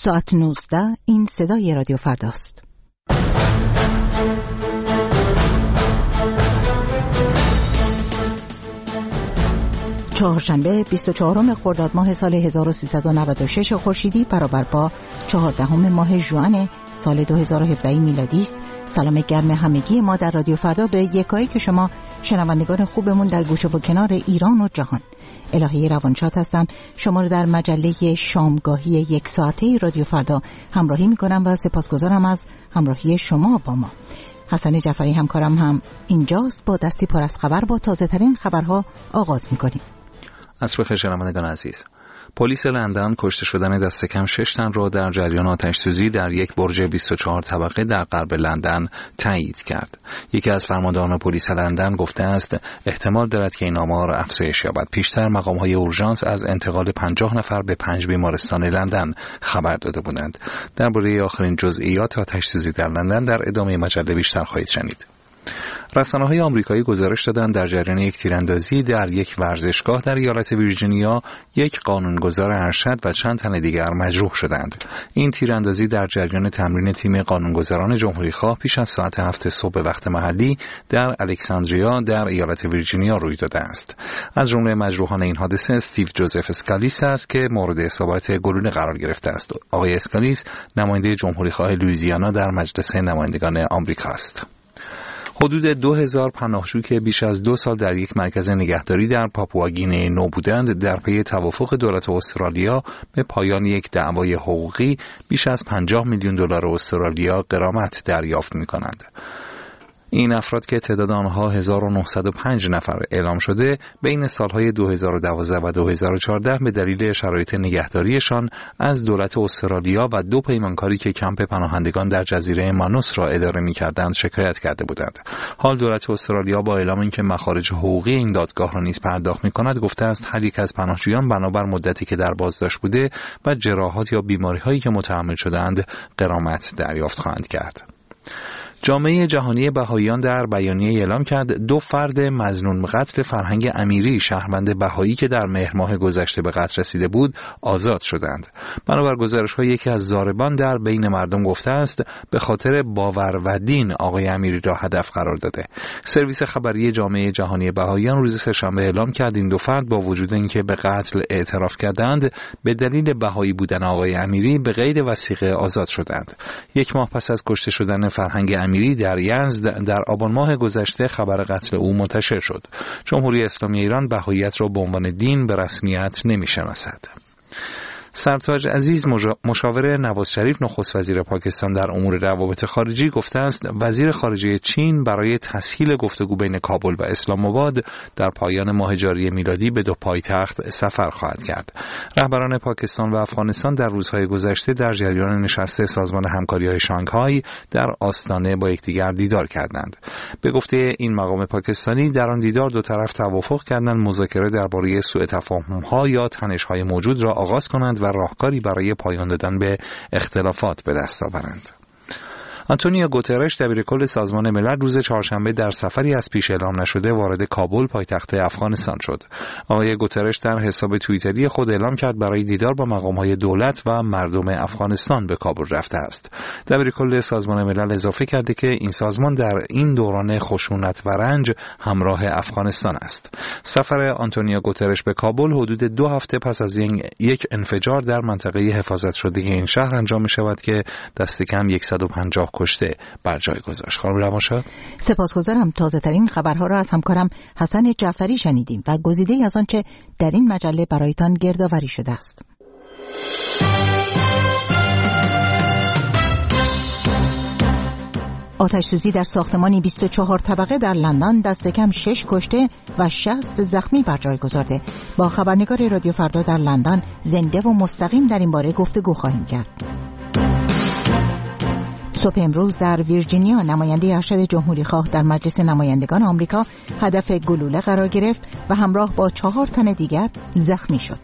ساعت 19 این صدای رادیو فرداست. چهارشنبه 24 خرداد ماه سال 1396 خورشیدی برابر با 14 ماه ژوئن سال 2017 میلادی است. سلام گرم همگی ما در رادیو فردا به یکایی که شما شنوندگان خوبمون در گوشه و کنار ایران و جهان. الهی روانشاد هستم. شما رو در مجله شامگاهی یک ساعته رادیو فردا همراهی میکنم و سپاسگزارم از همراهی شما با ما. حسن جعفری همکارم هم اینجاست. با دستی پر از خبر با تازه ترین خبرها آغاز میکنیم. عصر بخیر شنوندگان عزیز. پلیس لندن کشته شدن دست کم 6 تن را در جریان آتش‌سوزی در یک برج 24 طبقه در غرب لندن تایید کرد. یکی از فرماندهان پلیس لندن گفته است احتمال دارد که این آمار افزایش یابد. پیشتر مقام‌های اورژانس از انتقال 50 نفر به 5 بیمارستان لندن خبر داده بودند. درباره آخرین جزئیات آتش‌سوزی در لندن در ادامه مجله بیشتر خواهید شنید. رسانه‌های آمریکایی گزارش دادند در جریان یک تیراندازی در یک ورزشگاه در ایالت ویرجینیا یک قانونگذار ارشد و چند تن دیگر مجروح شدند. این تیراندازی در جریان تمرین تیم قانونگذاران جمهوری‌خواه پیش از ساعت 7 صبح وقت محلی در الکساندریا در ایالت ویرجینیا روی داده است. از جمله مجروحان این حادثه استیو جوزف اسکالیس است که مورد اصابت گلوله قرار گرفته است. آقای اسکالیس نماینده جمهوری‌خواه لوئیزیانا در مجلس نمایندگان آمریکا است. حدود 2000 پناهجو که بیش از 2 سال در یک مرکز نگهداری در پاپوآگینه نو بودند در پی توافق دولت استرالیا به پایان یک دعوای حقوقی بیش از 50 میلیون دلار استرالیا غرامت دریافت می‌کنند. این افراد که تعداد آنها 1905 نفر اعلام شده بین سالهای 2012 و 2014 به دلیل شرایط نگهداریشان از دولت استرالیا و 2 پیمانکاری که کمپ پناهندگان در جزیره مانوس را اداره می‌کردند شکایت کرده بودند. حال دولت استرالیا با اعلام اینکه مخارج حقوقی این دادگاه را نیز پرداخت می‌کند گفته است هر یک از پناهجویان بنابر مدتی که در بازداشت بوده و جراحات یا بیماری‌هایی که متحمل شدند غرامت دریافت خواهند کرد. جامعه جهانی بهائیان در بیانیه اعلام کرد 2 فرد مظنون به قتل فرهنگ امیری شهروند بهایی که در مهر ماه گذشته به قتل رسیده بود آزاد شدند. بنابر گزارش‌های یکی از ضاربان در بین مردم گفته است به خاطر باور و دین آقای امیری را هدف قرار داده. سرویس خبری جامعه جهانی بهائیان روز سه‌شنبه اعلام کرد این 2 فرد با وجود اینکه به قتل اعتراف کردند به دلیل بهایی بودن آقای امیری به قید وثیقه آزاد شدند. 1 ماه پس از کشته شدن فرهنگ امیری در یزد در آبان ماه گذشته خبر قتل او منتشر شد. جمهوری اسلامی ایران بهاییت را به عنوان دین به رسمیت نمی‌شناسد. سرتاج عزیز مشاور نواز شریف نخست وزیر پاکستان در امور روابط خارجی گفته است وزیر خارجه چین برای تسهیل گفتگو بین کابل و اسلام آباد در پایان ماه جاری میلادی به 2 پایتخت سفر خواهد کرد. رهبران پاکستان و افغانستان در روزهای گذشته در جریان نشست سازمان همکاری‌های شانگهای در آستانه با یکدیگر دیدار کردند. به گفته این مقام پاکستانی در آن دیدار 2 طرف توافق کردند مذاکره درباره سوء تفاهم‌ها یا تنش‌های موجود را آغاز کنند و راهکاری برای پایان دادن به اختلافات به دست آورند. آنتونیو گوترش دبیرکل سازمان ملل روز چهارشنبه در سفری از پیش اعلام نشده وارد کابل پایتخت افغانستان شد. آقای گوترش در حساب توییتری خود اعلام کرد برای دیدار با مقام‌های دولت و مردم افغانستان به کابل رفته است. دبیرکل سازمان ملل اضافه کرده که این سازمان در این دوران خشونت و رنج همراه افغانستان است. سفر آنتونیو گوترش به کابل حدود 2 هفته پس از یک انفجار در منطقه حفاظت شده این شهر انجام می‌شود که دست کم 150 کشته بر جای گذاشت. خانم روانشاد سپاسگزارم. تازه ترین خبرها را از همکارم حسن جعفری شنیدیم و گزیده‌ای از آنچه در این مجله برایتان گردآوری شده است. آتش‌سوزی در ساختمانی 24 طبقه در لندن دست کم 6 کشته و 60 زخمی بر جای گذارده. با خبرنگار رادیو فردا در لندن زنده و مستقیم در این باره گفتگو خواهیم کرد. صبح امروز در ویرجینیا نماینده ارشد جمهوری خواه در مجلس نمایندگان آمریکا هدف گلوله قرار گرفت و همراه با 4 تن دیگر زخمی شد.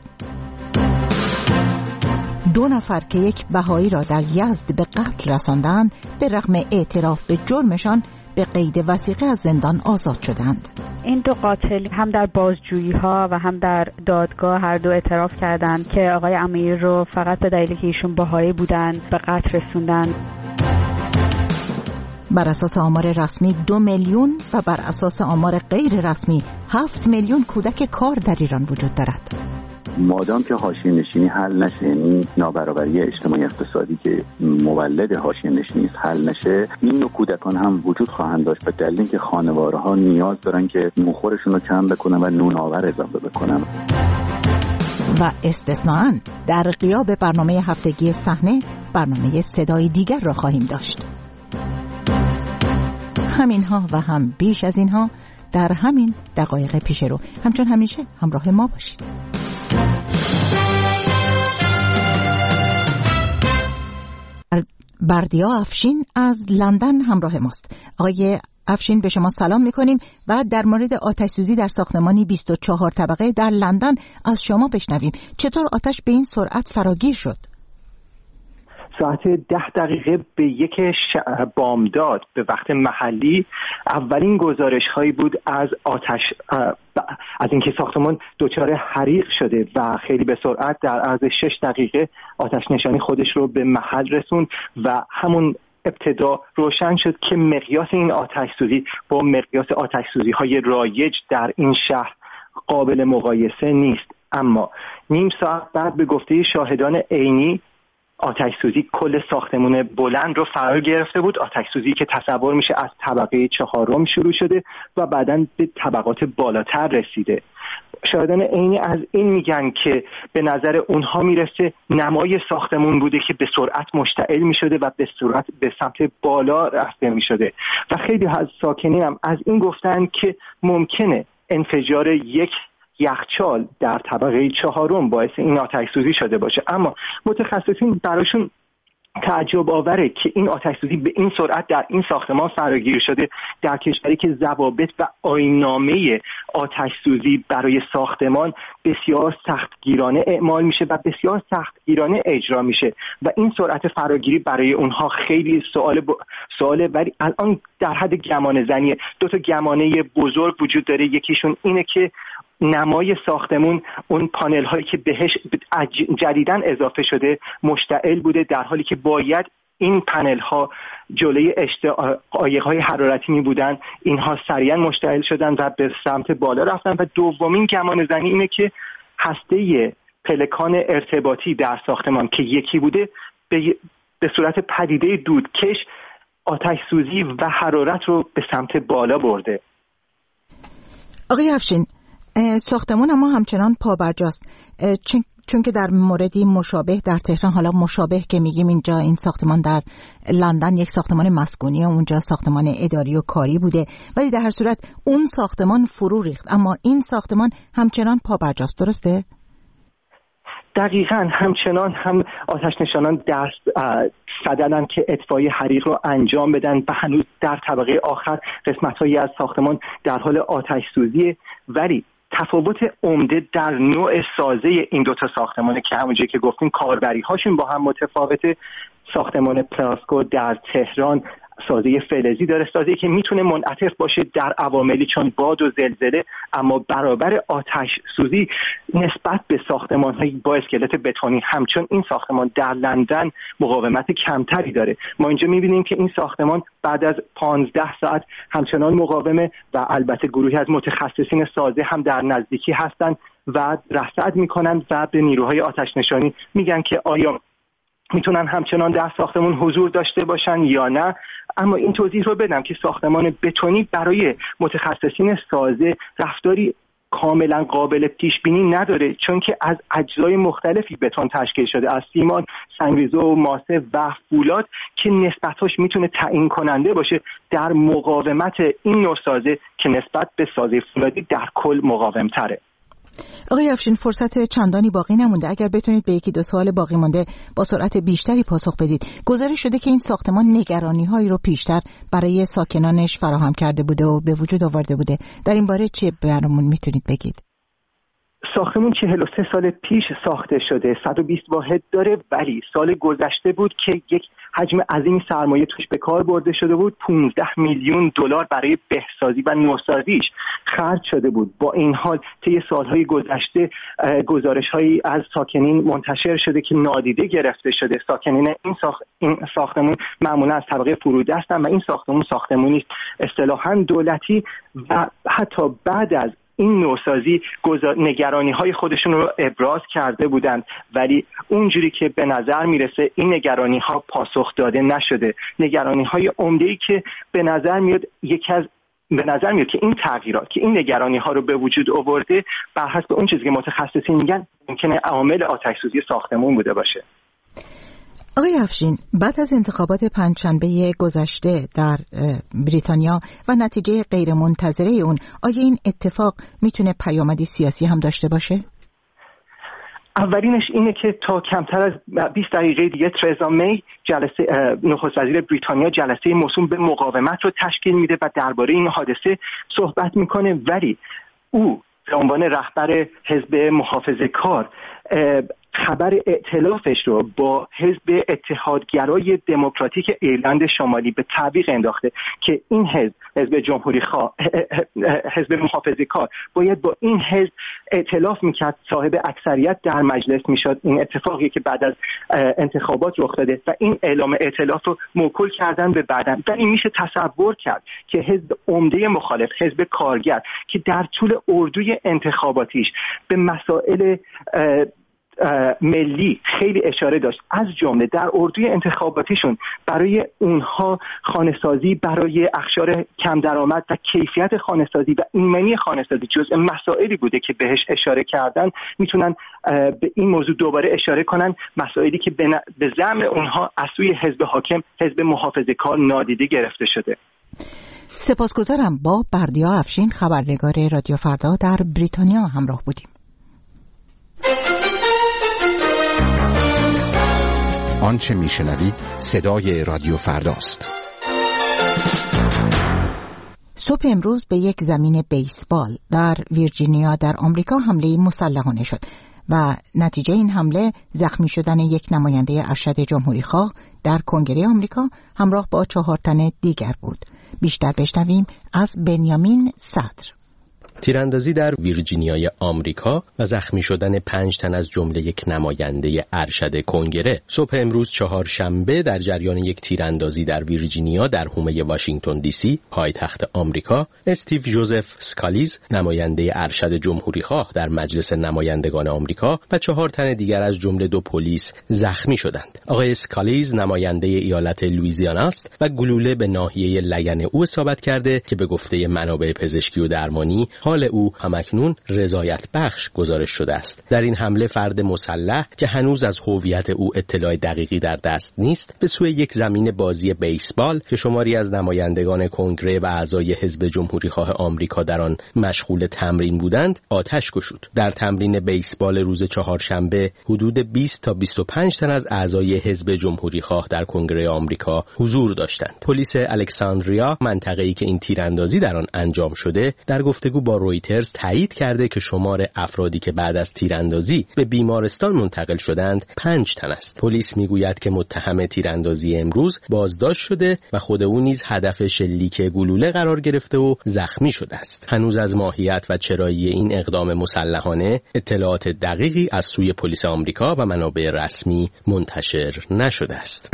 2 نفر که یک بهایی را در یزد به قتل رساندند به رغم اعتراف به جرمشان به قید وثیقه از زندان آزاد شدند. این دو قاتل هم در بازجویی ها و هم در دادگاه هر دو اعتراف کردند که آقای امیر رو فقط به دلیلی که ایشون بهایی بودن به قتل رسوندن. بر اساس آمار رسمی 2 میلیون و بر اساس آمار غیر رسمی 7 میلیون کودک کار در ایران وجود دارد. مادام که حاشیه نشینی حل نشه، این نابرابری اجتماعی اقتصادی که مولد حاشیه نشینی است حل نشه، این نوع کودکان هم وجود خواهند داشت به دلیل اینکه خانواره‌ها نیاز دارن که نونخورشون رو کم بکنن و نون‌آور اضافه بکنن. و استثناءً در غیاب برنامه هفتگی صحنه، برنامه صدای دیگر را خواهیم داشت. همینها و هم بیش از اینها در همین دقایق پیش رو. همچون همیشه همراه ما باشید. بردیا افشین از لندن همراه ماست. آقای افشین، به شما سلام میکنیم و در مورد آتش‌سوزی در ساختمانی 24 طبقه در لندن از شما بشنویم. چطور آتش به این سرعت فراگیر شد؟ ساعت 10 به 1 بامداد به وقت محلی اولین گزارش هایی بود از آتش، از اینکه ساختمان دچار حریق شده و خیلی به سرعت در عرض 6 دقیقه آتش نشانی خودش رو به محل رسوند و همون ابتدا روشن شد که مقیاس این آتش سوزی با مقیاس آتش سوزی های رایج در این شهر قابل مقایسه نیست. اما نیم ساعت بعد به گفته شاهدان عینی آتش سوزی کل ساختمان بلند رو فرا گرفته بود. آتش سوزی که تصور میشه از طبقه 4 شروع شده و بعداً به طبقات بالاتر رسیده. شاهدان عینی از این میگن که به نظر اونها میرسه نمای ساختمون بوده که به سرعت مشتعل میشده و به سرعت به سمت بالا رفته میشده و خیلی از ساکنین هم از این گفتن که ممکنه انفجار یک یخچال در طبقه 4 باعث این آتش سوزی شده باشه. اما متخصصین براشون تعجب آوره که این آتش سوزی به این سرعت در این ساختمان فراگیر شده در کشوری که ضوابط و آیین‌نامه آتش سوزی برای ساختمان بسیار سختگیرانه اعمال میشه و بسیار سختگیرانه اجرا میشه و این سرعت فراگیری برای اونها خیلی سواله. ولی الان در حد گمان زنیه. 2 تا گمانه بزرگ وجود داره. یکیشون اینه که نمای ساختمون، اون پانل هایی که بهش جدیداً اضافه شده مشتعل بوده، در حالی که باید این پنل ها جلوی عایق‌های حرارتی می بودن. اینها سریعا مشتعل شدن و به سمت بالا رفتن. و دومین گمان زنی اینه که هسته پلکان ارتباطی در ساختمان که یکی بوده به صورت پدیده دودکش آتش سوزی و حرارت رو به سمت بالا برده. آقای افشین، ساختمان ما همچنان پابرجاست، چون که در موردی مشابه در تهران، حالا مشابه که میگیم اینجا این ساختمان در لندن یک ساختمان مسکونی، اونجا ساختمان اداری و کاری بوده، ولی در هر صورت اون ساختمان فرو ریخت، اما این ساختمان همچنان پابرجاست، درسته؟ دقیقاً همچنان هم آتش نشانان دست صددن که اطفای حریق رو انجام بدن و هنوز در طبقه آخر قسمت‌هایی از ساختمان در حال آتش سوزیه. ولی تفاوت عمده در نوع سازه این 2 تا ساختمانه که همونجوری که گفتیم کاربری هاشون با هم متفاوته. ساختمان پلاسکو در تهران سازه فلزی داره، سازه‌ای که میتونه منعطف باشه در عواملی چون باد و زلزله، اما برابر آتش سوزی نسبت به ساختمان‌های با اسکلت بتونی همچون این ساختمان در لندن مقاومت کمتری داره. ما اینجا می‌بینیم که این ساختمان بعد از 15 ساعت همچنان مقاومه و البته گروهی از متخصصین سازه هم در نزدیکی هستند و رصد می‌کنند و به نیروهای آتش نشانی میگن که آیا میتونن همچنان در ساختمان حضور داشته باشن یا نه. اما این توضیح رو بدم که ساختمان بتونی برای متخصصین سازه رفتاری کاملا قابل پیش بینی نداره، چون که از اجزای مختلفی بتون تشکیل شده، از سیمان، سنگریزه و ماسه و فولاد که نسبتاش میتونه تعیین کننده باشه در مقاومت این نوع سازه که نسبت به سازه فولادی در کل مقاوم تره. آقای افشین، فرصت چندانی باقی نمونده، اگر بتونید به 1-2 سوال باقی مانده با سرعت بیشتری پاسخ بدید. گزارش شده که این ساختمان نگرانی‌هایی رو پیشتر برای ساکنانش فراهم کرده بوده و به وجود آورده بوده. در این باره چی برامون میتونید بگید؟ ساختمون 43 سال پیش ساخته شده، 120 واحد داره، ولی سال گذشته بود که یک حجم عظیمی سرمایه توش به کار برده شده بود. 15 میلیون دلار برای بهسازی و نوسازیش خرج شده بود. با این حال طی سالهای گذشته گزارش‌هایی از ساکنین منتشر شده که نادیده گرفته شده. ساکنین این ساختمون معمولا از طبقه فرود هستند و این ساختمونی اصطلاحاً دولتی و حتی بعد از این نوسازی نگرانی‌های خودشون رو ابراز کرده بودند، ولی اونجوری که به نظر میرسه این نگرانی‌ها پاسخ داده نشده. نگرانی‌های عمده‌ای که به نظر میاد که این تغییرات که این نگرانی‌ها رو به وجود آورده بر حسب اون چیزی که متخصصین میگن ممکنه عوامل آتش‌سوزی ساختمون بوده باشه. آقای افشین، بعد از انتخابات پنجشنبه گذشته در بریتانیا و نتیجه غیرمنتظره اون، آیا این اتفاق میتونه پیامدی سیاسی هم داشته باشه؟ اولینش اینه که تا کمتر از 20 دقیقه دیگه ترزا می نخست وزیر بریتانیا جلسه موسوم به مقاومت رو تشکیل میده و درباره این حادثه صحبت میکنه، ولی او به عنوان رهبر حزب محافظه‌کار خبر ائتلافش رو با حزب اتحادگرای دموکراتیک ایرلند شمالی به تعویق انداخته که این حزب جمهوری خواه، حزب محافظه‌کار باید با این حزب ائتلاف میکرد، صاحب اکثریت در مجلس میشد. این اتفاقی که بعد از انتخابات رخ داده و این اعلام ائتلاف رو موکول کردن به بعدن. و این میشه تصور کرد که حزب عمده مخالف، حزب کارگر، که در طول اردوی انتخاباتیش به مسائل ملی خیلی اشاره داشت، از جمله در اردوی انتخاباتیشون برای اونها خانه‌سازی برای اخشار کم درآمد و کیفیت خانه‌سازی و ایمنی خانه‌سازی جزء مسائلی بوده که بهش اشاره کردن. میتونن به این موضوع دوباره اشاره کنن، مسائلی که به زعم اونها از سوی حزب حاکم، حزب محافظه‌کار، نادیده گرفته شده. سپاسگزارم. با بردیا افشین، خبرنگار رادیو فردا در بریتانیا همراه بودیم. آنچه میشنوید صدای رادیو فرداست. صبح امروز به یک زمین بیسبال در ویرجینیا در آمریکا حمله مسلحانه شد و نتیجه این حمله زخمی شدن یک نماینده ارشد جمهوری‌خواه در کنگره آمریکا همراه با 4 تن دیگر بود. بیشتر بشنویم از بنیامین صدر. تیراندازی در ویرجینیای آمریکا و زخمی شدن 5 تن از جمله یک نماینده ارشد کنگره. صبح امروز چهارشنبه در جریان یک تیراندازی در ویرجینیا در حومه واشنگتن دی سی، پایتخت آمریکا، استیو جوزف سکالیز، نماینده ارشد جمهوری‌خواه در مجلس نمایندگان آمریکا و 4 تن دیگر از جمله 2 پلیس زخمی شدند. آقای سکالیز نماینده ایالت لوئیزیانا است و گلوله به ناحیه لگن او اصابت کرده که به گفته منابع پزشکی و درمانی حال او همکنون رضایت بخش گزارش شده است. در این حمله فرد مسلح که هنوز از هویت او اطلاع دقیقی در دست نیست، به سوی یک زمین بازی بیسبال که شماری از نمایندگان کنگره و اعضای حزب جمهوری‌خواه آمریکا در آن مشغول تمرین بودند، آتش گشود. در تمرین بیسبال روز چهارشنبه حدود 20 تا 25 تن از اعضای حزب جمهوری‌خواه در کنگره آمریکا حضور داشتند. پلیس الکساندریا، منطقه‌ای که این تیراندازی در آن انجام شده، در گفتگو با رویترز تایید کرده که شمار افرادی که بعد از تیراندازی به بیمارستان منتقل شدند 5 تن است. پلیس میگوید که متهم تیراندازی امروز بازداشت شده و خود او نیز هدف شلیک گلوله قرار گرفته و زخمی شده است. هنوز از ماهیت و چرایی این اقدام مسلحانه اطلاعات دقیقی از سوی پلیس آمریکا و منابع رسمی منتشر نشده است.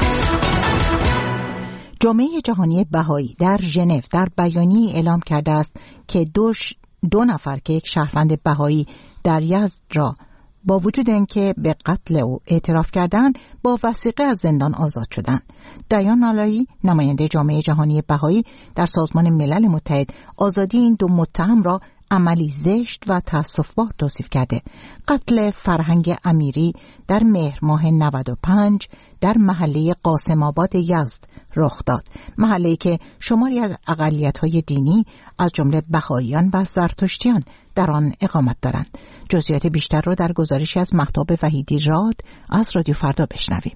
جامعه جهانی بهایی در ژنو در بیانیه‌ای اعلام کرده است که دو نفر که یک شهروند بهایی در یزد را با وجود اینکه به قتل او اعتراف کردند با وثیقه از زندان آزاد شدند. دیان آلایی، نماینده جامعه جهانی بهایی در سازمان ملل متحد، آزادی این 2 متهم را عملی زشت و تأسف‌بار توصیف کرده. قتل فرهنگ امیری در مهر ماه 95 در محله قاسم آباد یزد رخ داد، محله‌ای که شماری از اقلیت‌های دینی از جمله بهائیان و زرتشتیان در آن اقامت دارند. جزئیات بیشتر را در گزارشی از مهتاب وحیدی راد از رادیو فردا بشنویم.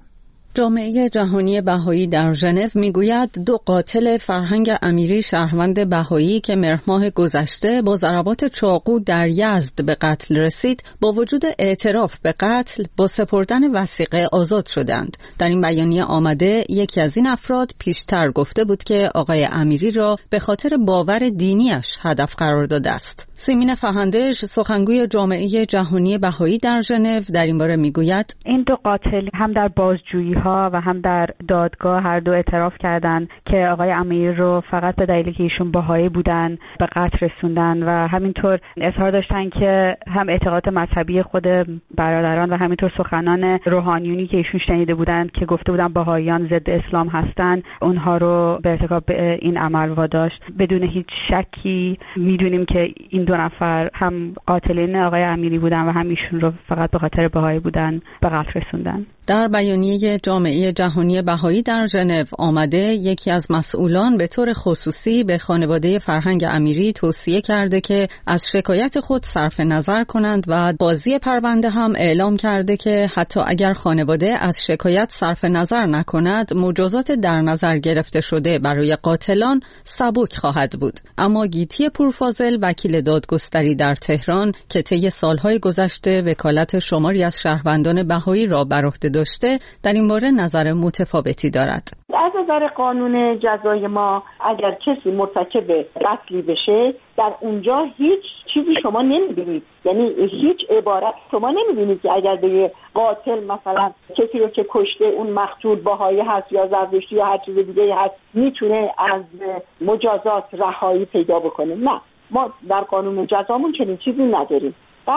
جامعه جهانی بهایی در ژنو میگوید 2 قاتل فرهنگ امیری شهروند بهایی که مهر ماه گذشته با ضربات چاقو در یزد به قتل رسید، با وجود اعتراف به قتل با سپردن وثیقه آزاد شدند. در این بیانیه آمده یکی از این افراد پیشتر گفته بود که آقای امیری را به خاطر باور دینیش هدف قرار داده است. سیمین فهندش، سخنگوی جامعه جهانی بهایی در ژنو، در این باره میگوید این 2 قاتل هم در بازجویی ها و هم در دادگاه هر دو اعتراف کردند که آقای امیری رو فقط به دلیلی که ایشون بهایی بودن به قتل رسوندن و همینطور اظهار داشتن که هم اعتقاد مذهبی خود برادران و همینطور سخنان روحانیونی که ایشون شنیده بودند که گفته بودن بهاییان ضد اسلام هستن، اونها رو به ارتکاب این عمل واداشت. بدون هیچ شکی میدونیم که این 2 نفر هم قاتلین آقای امیری بودن و هم ایشون رو فقط به خاطر بهایی بودن به قتل رسوندن. در بیانیه جامعه جهانی بهایی در ژنو آمده یکی از مسئولان به طور خصوصی به خانواده فرهنگ امیری توصیه کرده که از شکایت خود صرف نظر کنند و قاضی پرونده هم اعلام کرده که حتی اگر خانواده از شکایت صرف نظر نکند، مجازات در نظر گرفته شده برای قاتلان سبک خواهد بود. اما گیتی پورفاضل، وکیل دادگستری در تهران که طی سالهای گذشته وکالت شماری از شهروندان بهایی را بر عهده داشته، در این باره نظر متفاوتی دارد. از نظر قانون جزای ما اگر کسی مرتکب قتلی بشه، در اونجا هیچ چیزی شما نمیبینید، یعنی هیچ عبارت شما نمیبینید که اگر به قاتل مثلا کسی رو که کشته اون مقتول بهایی هست یا زرتشتی یا هر چیز دیگه هست میتونه از مجازات رهایی پیدا بکنه. نه، ما در قانون جزامون چنین چیزی نداریم.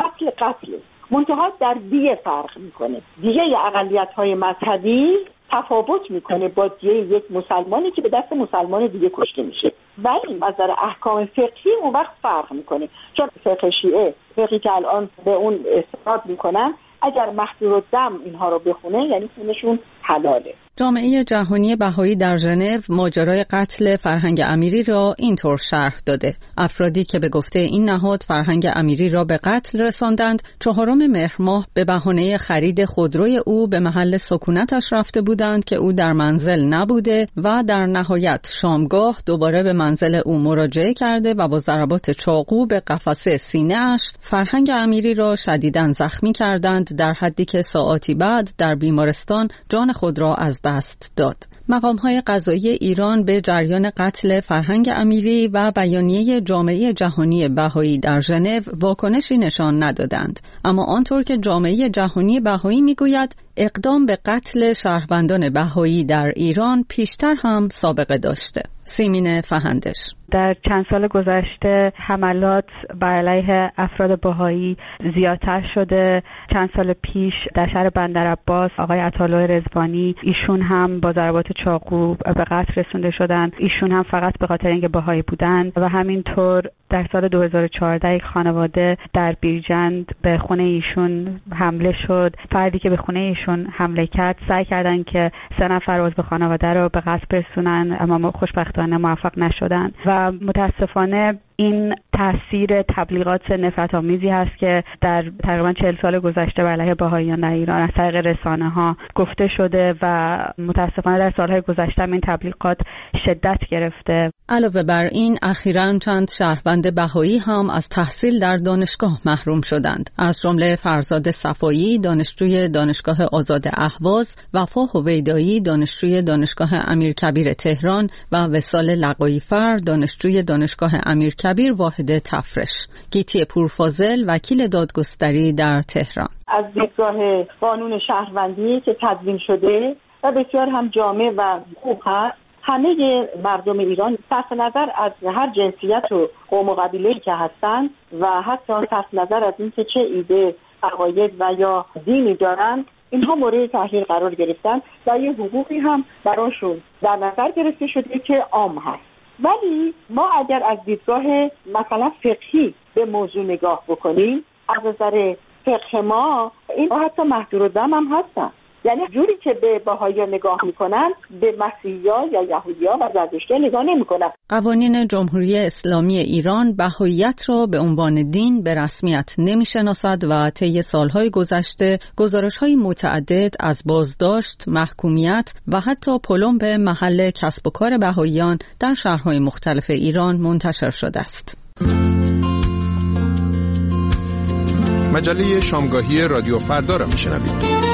قتل منتها در دیه فرق میکنه. دیه اقلیت‌های مذهبی تفاوت میکنه با دیه یک مسلمانی که به دست مسلمان دیگه کشته میشه، ولی از نظر احکام فقهی اون وقت فرق میکنه، چون فقه شیعه، فقهی که الان به اون استناد میکنن، اگر محظور الدم اینها رو بخونه یعنی خونشون حلاله. جامعه جهانی بهایی در ژنو ماجرای قتل فرهنگ امیری را اینطور شرح داده: افرادی که به گفته این نهاد فرهنگ امیری را به قتل رساندند، 4 مهر ماه به بهانه خرید خودروی او به محل سکونتش رفته بودند که او در منزل نبوده و در نهایت شامگاه دوباره به منزل او مراجعه کرده و با ضربات چاقو به قفسه سینه‌اش فرهنگ امیری را شدیداً زخمی کردند، در حدی که ساعاتی بعد در بیمارستان جان خود را از دست داد. مقام‌های قضایی ایران به جریان قتل فرهنگ امیری و بیانیه جامعه جهانی بهایی در ژنو واکنشی نشان ندادند، اما آنطور که جامعه جهانی بهایی میگوید اقدام به قتل شهروندان بهایی در ایران پیشتر هم سابقه داشته. سیمین فهندش: در چند سال گذشته حملات بر علیه افراد بهایی زیادتر شده. چند سال پیش در شهر بندرعباس آقای عطاالله رضوانی، ایشون هم با ضربات چاقو به قتل رسونده شدن. ایشون هم فقط به خاطر اینکه بهایی بودن. و همینطور در سال 2014 یک خانواده در بیرجند به خونه ایشون حمله شد. فردی که به خونه ایشون حمله کرد سعی کردن که 3 نفر عضو خانواده رو به قتل برسونن، اما خوشبختانه موفق نشدن. و متاسفانه این تاثیر تبلیغات نفرت‌آمیزی هست که در تقریبا 40 سال گذشته بر علیه بهائیان در ایران از طریق رسانه‌ها گفته شده و متاسفانه در سال‌های گذشته این تبلیغات شدت گرفته. علاوه بر این اخیراً چند شهروند بهایی هم از تحصیل در دانشگاه محروم شدند، از جمله فرزاد صفایی دانشجوی دانشگاه آزاد اهواز، وفا هویدایی دانشجوی دانشگاه امیرکبیر تهران و وصال لقایی‌فر دانشجوی دانشگاه امیرکبیر واحد تفرش. گیتی پورفاضل، وکیل دادگستری در تهران: از دیدگاه قانون شهروندی که تدوین شده و بسیار هم جامع و خوب هست، همه مردم ایران صرف نظر از هر جنسیت و قوم و قبیله‌ای که هستند و حتی صرف نظر از اینکه چه ایده، عقاید و یا دینی دارند، اینها مورد تحلیل قرار گرفتن و یه حقوقی هم براشون در نظر گرفته شده که عام هست. ولی ما اگر از دیدگاه مثلا فقهی به موضوع نگاه بکنیم، از نظر فقه ما این حتی محظورالدم هم هستن. یعنی جوری که به بهائی‌ها نگاه میکنن به مسیحی‌ها یا یهودی‌ها و زرتشتی‌ها نگاه نمیکنن. قوانین جمهوری اسلامی ایران بهائیت را به عنوان دین به رسمیت نمیشناسد و طی سالهای گذشته گزارش‌های متعدد از بازداشت، محکومیت و حتی پلمب محل کسب و کار بهائیان در شهرهای مختلف ایران منتشر شده است. مجله شامگاهی رادیو فردا را میشنوید.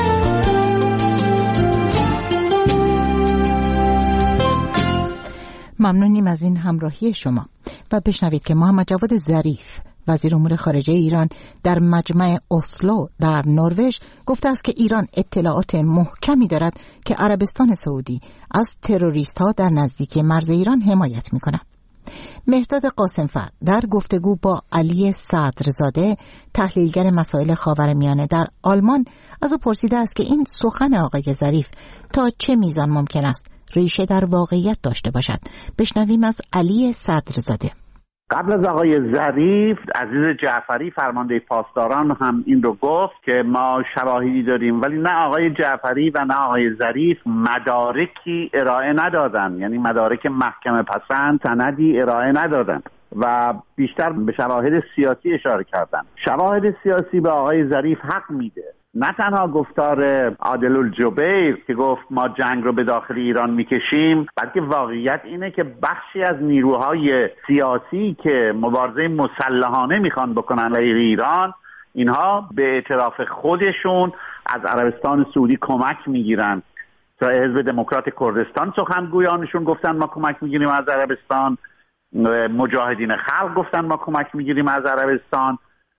ممنونیم از این همراهی شما و بشنوید که محمد جواد ظریف وزیر امور خارجه ایران در مجمع اسلو در نروژ گفته است که ایران اطلاعات محکمی دارد که عربستان سعودی از تروریست‌ها در نزدیکی مرز ایران حمایت می‌کند. مهرداد قاسم‌فر در گفتگو با علی صدرزاده تحلیلگر مسائل خاورمیانه در آلمان از او پرسیده است که این سخن آقای ظریف تا چه میزان ممکن است ریشه در واقعیت داشته باشد. بشنویم از علی صدرزاده. قبل از آقای ظریف عزیز جعفری فرمانده پاسداران هم این رو گفت که ما شواهدی داریم، ولی نه آقای جعفری و نه آقای ظریف مدارکی ارائه ندادن، یعنی مدارک محکمه پسند سندی ارائه ندادن و بیشتر به شواهد سیاسی اشاره کردن. شواهد سیاسی به آقای ظریف حق میده، نه تنها گفتار عادل الجبیر که گفت ما جنگ رو به داخل ایران میکشیم، بلکه واقعیت اینه که بخشی از نیروهای سیاسی که مبارزه مسلحانه میخوان بکنن علیه ایران، اینها به اعتراف خودشون از عربستان سعودی کمک میگیرن. تا حزب دموکرات کردستان سخنگویانشون گفتن ما کمک میگیریم از عربستان، مجاهدین خلق گفتن ما کمک میگیریم از عربستان،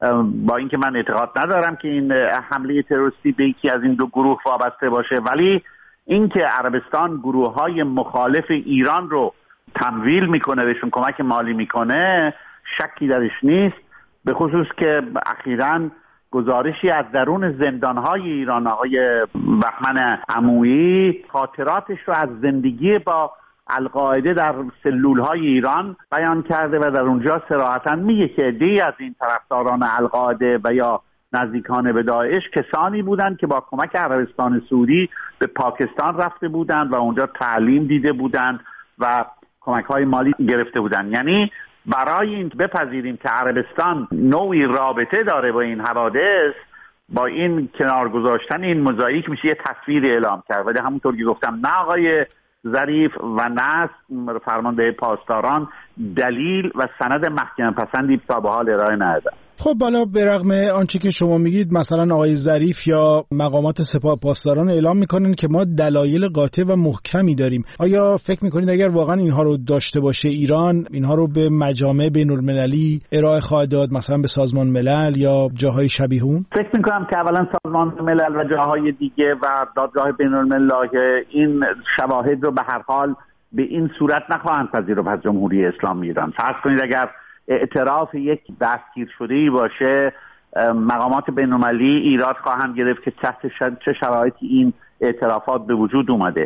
با اینکه من اعتقاد ندارم که این حمله تروریستی به یکی از این دو گروه وابسته باشه، ولی اینکه عربستان گروه‌های مخالف ایران رو تمویل میکنه، بهشون کمک مالی میکنه، شکی درش نیست. به خصوص که اخیراً گزارشی از درون زندان‌های ایران آقای بهمن عمویی خاطراتش رو از زندگی با القاعده در سلول‌های ایران بیان کرده و در اونجا صراحتاً میگه که عده‌ای از این طرفداران القاعده و یا نزدیکان به داعش کسانی بودند که با کمک عربستان سعودی به پاکستان رفته بودند و اونجا تعلیم دیده بودند و کمک‌های مالی گرفته بودند. یعنی برای این بپذیریم که عربستان نوعی رابطه داره با این حوادث، با این کنار گذاشتن این موزاییک میشه یه تصویر اعلام کرد. ولی همونطور که گفتم نه آقای ظریف و نه فرمانده پاسداران دلیل و سند محکمه پسندی تا به حال ارائه ندادن. خب بالا به رغم آنچه که شما میگید، مثلا آقای ظریف یا مقامات سپاه پاسداران اعلام میکنن که ما دلایل قاطع و محکمی داریم. آیا فکر میکنید اگر واقعا اینها رو داشته باشه ایران اینها رو به مجامع بین‌المللی ارائه خواهد داد، مثلا به سازمان ملل یا جاهای شبیه اون؟ فکر میکنم که اولا سازمان ملل و جاهای دیگه و دادگاه بین‌المللی این شواهد رو به هر حال به این صورت نخواهند پذیرفت از جمهوری اسلامی ایران. فرض کنید اگر اعتراف یک دستگیر شده‌ای باشه، مقامات بین‌المللی ایراد خواهند گرفت که تحت چه شرایطی این اعترافات به وجود اومده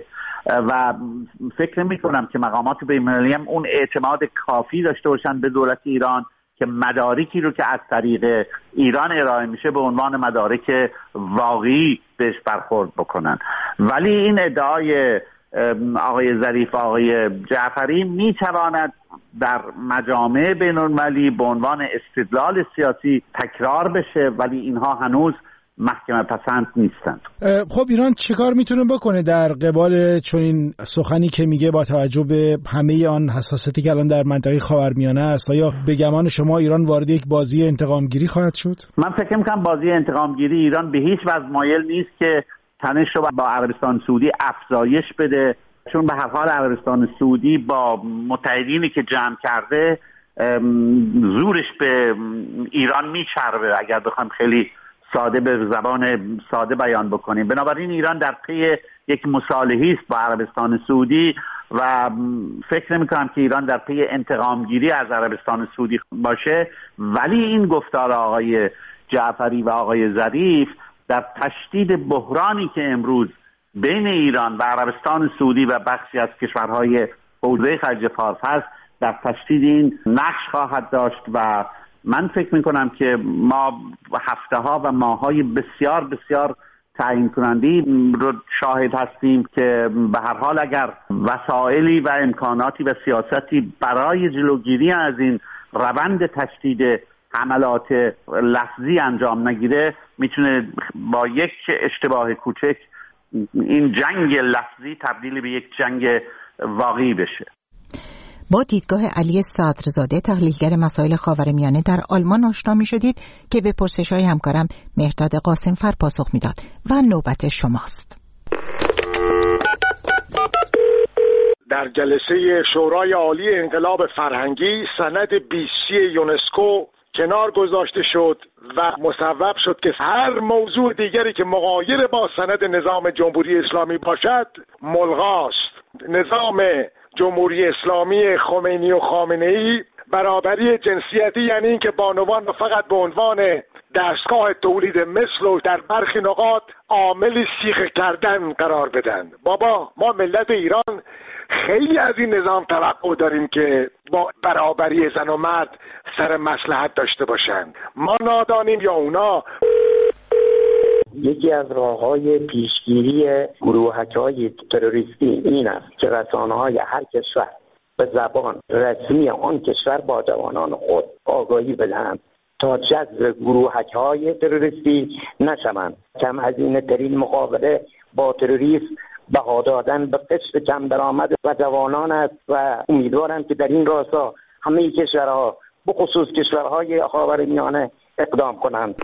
و فکر نمی‌کنم که مقامات بین‌المللی هم اون اعتماد کافی داشته باشن به دولت ایران که مدارکی رو که از طریق ایران ارائه میشه به عنوان مدارک واقعی بهش برخورد بکنن. ولی این ادعای آقای ظریف و آقای جعفری میتواند در مجامع بین‌المللی به عنوان استدلال سیاسی تکرار بشه، ولی اینها هنوز محکمه پسند نیستند. خب ایران چیکار میتونه بکنه در قبال چنین سخنی که میگه با توجه به همه آن حساسیتی که الان در منطقه خاورمیانه است؟ آیا به گمان شما ایران وارد یک بازی انتقامگیری خواهد شد؟ من فکر می‌کنم بازی انتقامگیری ایران به هیچ وجه مایل نیست که تنش رو با عربستان سعودی افزایش بده، چون به هر حال عربستان سعودی با متحدینی که جمع کرده زورش به ایران میچربه، اگر بخوایم خیلی ساده به زبان ساده بیان بکنیم. بنابراین ایران در پی یک مصالحه‌ای است با عربستان سعودی و فکر نمی‌کنم که ایران در پی انتقامگیری از عربستان سعودی باشه. ولی این گفتار آقای جعفری و آقای ظریف در تشدید بحرانی که امروز بین ایران و عربستان سعودی و بخشی از کشورهای حوزه خلیج فارس هست در تشدید این نقش خواهد داشت و من فکر میکنم که ما هفته‌ها و ماه‌های بسیار بسیار تعیین کنندی رو شاهد هستیم که به هر حال اگر وسایلی و امکاناتی و سیاستی برای جلوگیری از این روند تشدید حملات لفظی انجام نگیره، میتونه با یک اشتباه کوچک این جنگ لفظی تبدیل به یک جنگ واقعی بشه. با دیدگاه علی صدرزاده تحلیلگر مسائل خاورمیانه در آلمان آشنا می‌شدید که به پرسش‌های همکارم مهرداد قاسمفر پاسخ میداد و نوبت شماست. در جلسه شورای عالی انقلاب فرهنگی سند 20 یونسکو کنار گذاشته شد و مصوب شد که هر موضوع دیگری که مغایر با سند نظام جمهوری اسلامی باشد ملغاست. نظام جمهوری اسلامی خمینی و خامنه‌ای برابری جنسیتی، یعنی این که بانوان فقط به عنوان دستگاه تولید مثل و در برخی نقاط عامل سیخ کردن قرار بدن. بابا ما ملت ایران خیلی از این نظام توقع داریم که با برابری زن و مرد سر مصلحت داشته باشند. ما نادانیم یا اونا؟ یکی از راه‌های پیشگیری گروهک‌های تروریستی این است که رسانه‌های هر کشور به زبان رسمی آن کشور با جوانان خود آگاهی بدهند تا جذب گروهک‌های تروریستی نشوند. کم هزینه ترین مقابله با تروریسم بها دادن به قشر کم درآمد و جوانان است و امیدوارم که در این راستا همه کشورها به خصوص کشورهای خاورمیانه اقدام کنند.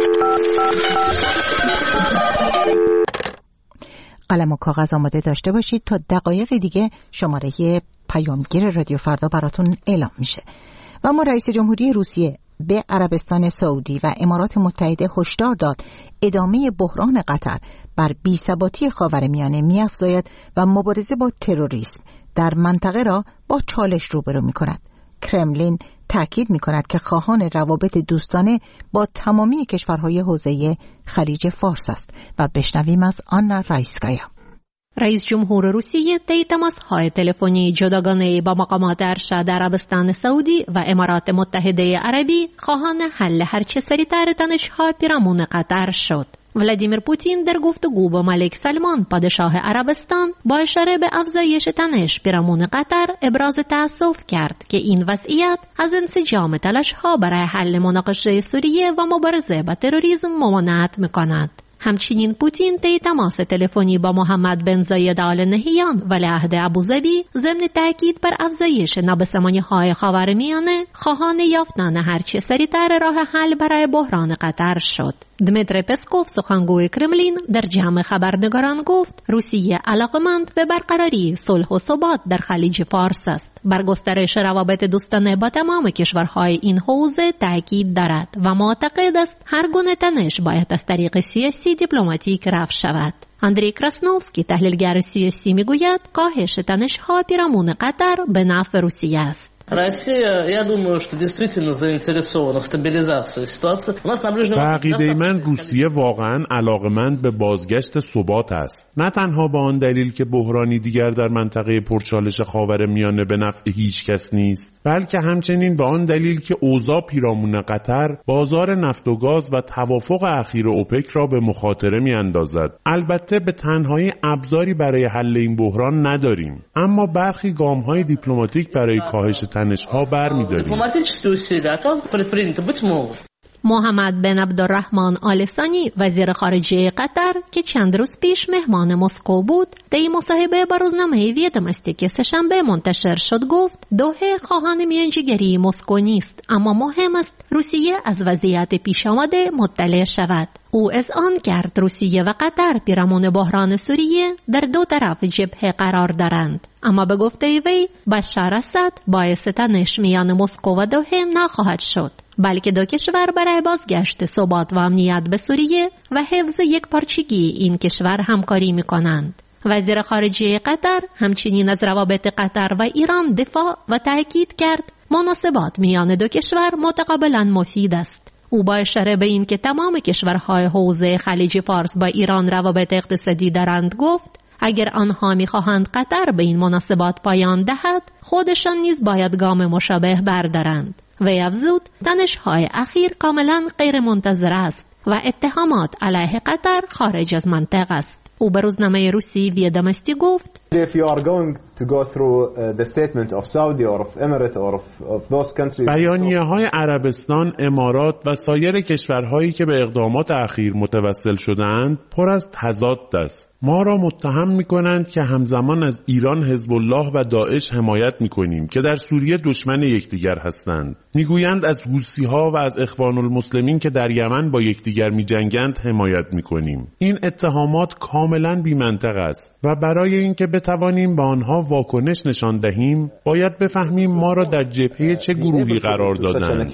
قلم و کاغذ آماده داشته باشید تا دقایق دیگه شماره پیامگیر رادیو فردا براتون اعلام میشه. و اما رئیس جمهوری روسیه به عربستان سعودی و امارات متحده هشدار داد ادامه بحران قطر بر بی‌ثباتی خاورمیانه می‌افزاید و مبارزه با تروریسم در منطقه را با چالش روبرو می‌کند. کرملین تأکید می‌کند که خواهان روابط دوستانه با تمامی کشورهای حوزه خلیج فارس است و بشنویم از آنا رایسکایا. رئیس جمهور روسیه طی تماس‌های تلفنی جداگانه با مقامات ارشد عربستان سعودی و امارات متحده عربی خواهان حل هرچه سریعتر تنش‌ها پیرامون قطر شد. ولادیمیر پوتین در گفتگو با ملک سلمان پادشاه عربستان با اشاره به افزایش تنش پیرامون قطر ابراز تأسف کرد که این وضعیت از انسجام تلاش‌ها برای حل مناقشه سوریه و مبارزه با تروریسم ممانعت می‌کند. همچنین پوتین طی تماس تلفنی با محمد بن زاید آل نهیان ولیعهد ابوظبی ضمن تاکید بر افزایش نابسامانی‌های خاورمیانه خواهان یافتن هرچه سریعتر راه حل برای بحران قطر شد. دمیتری پسکوف سخنگوی کرملین در جمع خبرنگاران گفت روسیه علاقمند به برقراری صلح و ثبات در خلیج فارس است. بر گسترش روابط دوستانه با تمام کشورهای این حوزه تاکید دارد و معتقد است هر گونه تنش باید از طریق سیاسی دیپلماتیک رفع شود. اندری کراسنوفسکی تحلیلگر سیاسی میگوید کاهش تنش‌ها پیرامون قطر به نفع روسیه است. Россия, я думаю, что действительно заинтересована в стабилизации ситуации. У нас на Ближнем Востоке عقیده من روسیه واقعا علاقمند به بازگشت ثبات است. نه تنها به آن دلیل که بحرانی دیگر در منطقه پرچالش خاورمیانه به نفع هیچ کس نیست، بلکه همچنین به آن دلیل که اوضاع پیرامون قطر بازار نفت و گاز و توافق اخیر اوپک را به مخاطره می‌اندازد. البته به تنهایی ابزاری برای حل این بحران نداریم، اما برخی گام‌های دیپلماتیک برای کاهش تنش‌ها برمی‌داریم. محمد بن عبدالرحمن آل ثانی وزیر خارجه قطر که چند روز پیش مهمان مسکو بود طی مصاحبه با روزنامه ویدمستی که سه‌شنبه منتشر شد گفت دوحه خواهان میانجیگری مسکو نیست، اما مهم است روسیه از وضعیت پیش آمده مطلع شود. او اذعان کرد روسیه و قطر پیرامون بحران سوریه در دو طرف جبهه قرار دارند، اما به گفته وی بشار اسد باعث تنش میان مسکو و دوحه نخواهد شد، بلکه دو کشور برای بازگشت ثبات و امنیت به سوریه و حفظ یکپارچگی این کشور همکاری می‌کنند. وزیر خارجه قطر همچنین از روابط قطر و ایران دفاع و تأکید کرد مناسبات میان دو کشور متقابلا مفید است. او با اشاره به این که تمام کشورهای حوزه خلیج فارس با ایران روابط اقتصادی دارند گفت اگر آنها می‌خواهند قطر به این مناسبات پایان دهد خودشان نیز باید گام مشابه بردارند. وی افزود تنش‌های اخیر کاملا غیر منتظره است و اتهامات علیه قطر خارج از منطقه است. او به روزنامه روسی ویدامستی گفت بیانیه‌های عربستان، امارات و سایر کشورهایی که به اقدامات اخیر متوسل شدند پر از تضاد است. ما را متهم می‌کنند که همزمان از ایران، حزب الله و داعش حمایت می‌کنیم که در سوریه دشمن یکدیگر هستند. می‌گویند از حوثی‌ها و از اخوان المسلمین که در یمن با یکدیگر می‌جنگند حمایت می‌کنیم. این اتهامات کاملاً بی‌منطق است و برای اینکه بتوانیم به آنها واکنش نشان دهیم باید بفهمیم ما را در جبهه چه گروهی قرار دادند.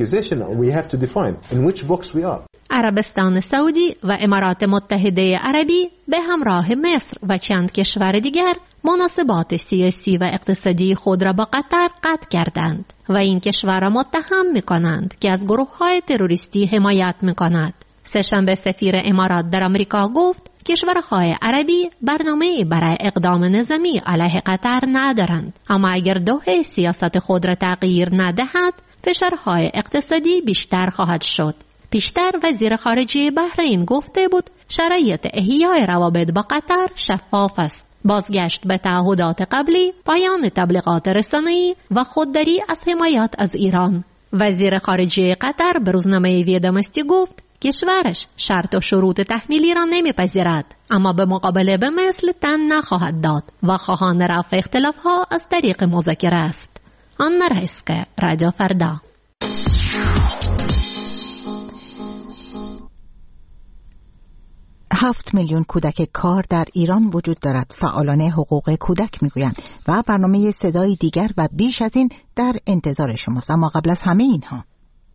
عربستان سعودی و امارات متحده عربی به همراه مصر و چند کشور دیگر مناسبات سیاسی و اقتصادی خود را با قطر قطع کردند و این کشور را متهم می‌کنند که از گروه‌های تروریستی حمایت می‌کند. سه‌شنبه سفیر امارات در آمریکا گفت کشورهای عربی برنامه‌ای برای اقدام نظامی علیه قطر ندارند، اما اگر دوحه سیاست خود را تغییر ندهد فشارهای اقتصادی بیشتر خواهد شد. پیشتر وزیر خارجه بحرین گفته بود شرایط احیای روابط با قطر شفاف است. بازگشت به تعهدات قبلی، پایان تبلیغات رسانه‌ای و خودداری از حمایت از ایران. وزیر خارجه قطر به روزنامه ویدامستی گفت کشورش شرط و شروط تحمیلی را نمیپذیرد، اما به مقابله به مثل تن نخواهد داد و خواهان رفع اختلافها از طریق مذاکره است. آنا رئیسک، رادیو فردا. 7 میلیون کودک کار در ایران وجود دارد. فعالان حقوق کودک میگویند و برنامه صدای دیگر و بیش از این در انتظار شماست. اما قبل از همه اینها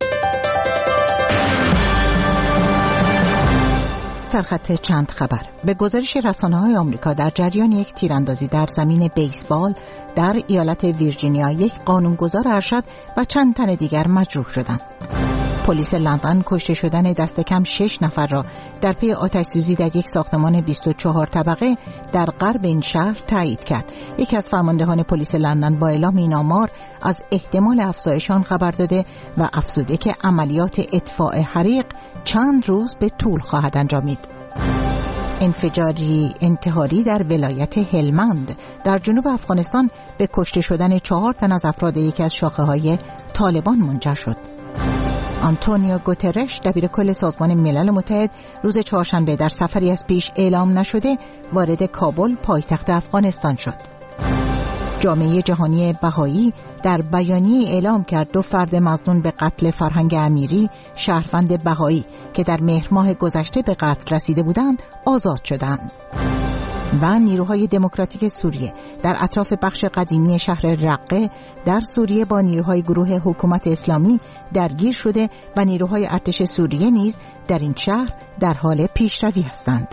سرخط چند خبر. به گزارش رسانه‌های آمریکا در جریان یک تیراندازی در زمین بیسبال در ایالت ویرجینیا یک قانونگذار ارشد و چند تن دیگر مجروح شدند. پلیس لندن کشته شدن دست کم 6 نفر را در پی آتش‌سوزی در یک ساختمان 24 طبقه در غرب این شهر تایید کرد. یکی از فرماندهان پلیس لندن با اعلام این آمار از احتمال افزایش آن خبر داده و افزوده که عملیات اطفاء حریق چند روز به طول خواهد انجامید. انفجاری انتحاری در ولایت هلمند در جنوب افغانستان به کشته شدن 4 تن از افراد یکی از شاخه‌های طالبان منجر شد. آنتونیو گوترش دبیرکل سازمان ملل متحد روز چهارشنبه در سفری از پیش اعلام نشده وارد کابل پایتخت افغانستان شد. جامعه جهانی بهایی در بیانیه اعلام کرد 2 فرد مظنون به قتل فرهنگ امیری، شهروند بهایی که در مهر ماه گذشته به قتل رسیده بودند، آزاد شدند. و نیروهای دموکراتیک سوریه در اطراف بخش قدیمی شهر رقه در سوریه با نیروهای گروه حکومت اسلامی درگیر شده و نیروهای ارتش سوریه نیز در این شهر در حال پیشروی هستند.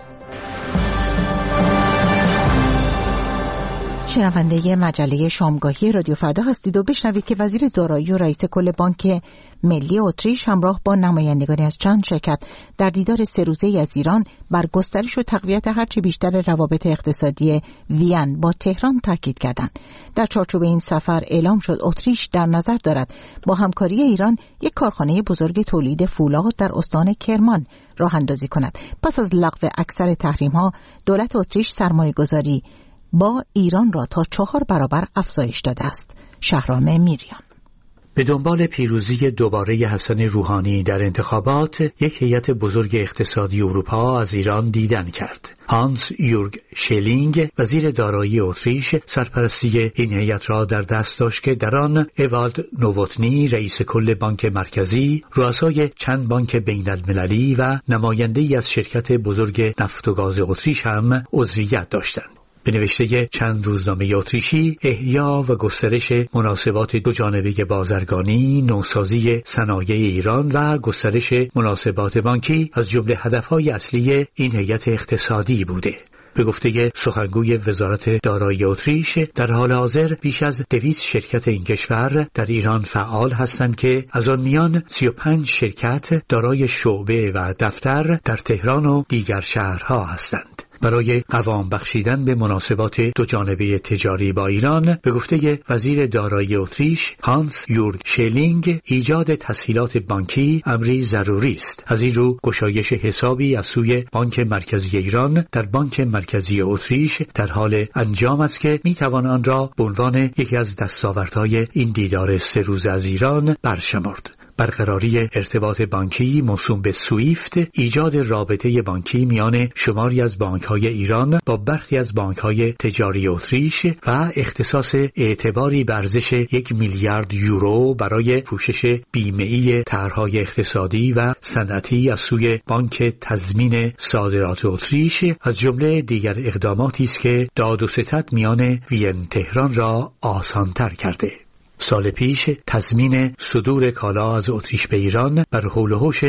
شنونده مجله شامگاهی رادیو فردا هستید و بشنوید که وزیر دارایی و رئیس کل بانک ملی اتریش همراه با نمایندگانی از چند شرکت در دیدار 3 روزه‌ای از ایران بر گسترش و تقویت هرچه بیشتر روابط اقتصادی وین با تهران تاکید کردند. در چارچوب این سفر اعلام شد اتریش در نظر دارد با همکاری ایران یک کارخانه بزرگ تولید فولاد در استان کرمان راه اندازی کند. پس از لغو اکثر تحریم‌ها، دولت اتریش سرمایه‌گذاری با ایران را تا 4 برابر افزایش داده است. شهرام میریان. به دنبال پیروزی دوباره حسن روحانی در انتخابات، یک هیئت بزرگ اقتصادی اروپا از ایران دیدن کرد. هانس یورگ شلینگ، وزیر دارایی اتریش، سرپرستی این هیئت را در دست داشت که در آن اوالد نووتنی، رئیس کل بانک مرکزی، رؤسای چند بانک بین المللی و نماینده‌ای از شرکت بزرگ نفت و گاز اتریش هم عضویت داشتند. به نوشته چند روزنامه اتریشی، احیا و گسترش مناسبات دوجانبه بازرگانی، نوسازی صنایع ایران و گسترش مناسبات بانکی از جمله هدفهای اصلی این هیئت اقتصادی بوده. به گفته سخنگوی وزارت دارایی اتریش، در حال حاضر بیش از 200 شرکت این کشور در ایران فعال هستند که از آن میان 35 شرکت دارای شعبه و دفتر در تهران و دیگر شهرها هستند. برای قوام بخشیدن به مناسبات دوجانبه تجاری با ایران به گفته وزیر دارایی اتریش هانس یورگ شلینگ ایجاد تسهیلات بانکی امری ضروری است. از این رو گشایش حسابی از سوی بانک مرکزی ایران در بانک مرکزی اتریش در حال انجام است که میتوان آن را به عنوان یکی از دستاوردهای این دیدار 3 روزه از ایران برشمرد. برقراری ارتباط بانکی موسوم به سویفت، ایجاد رابطه بانکی میان شماری از بانک‌های ایران با برخی از بانک‌های تجاری اتریش و اختصاص اعتباری به ارزش 1 میلیارد یورو برای پوشش بیمه‌ای طرح‌های اقتصادی و صنعتی از سوی بانک تضمین صادرات اتریش از جمله دیگر اقداماتی است که داد و ستد میان وین تهران را آسان‌تر کرده. سال پیش تضمین صدور کالا از اتریش به ایران بر حول و حوش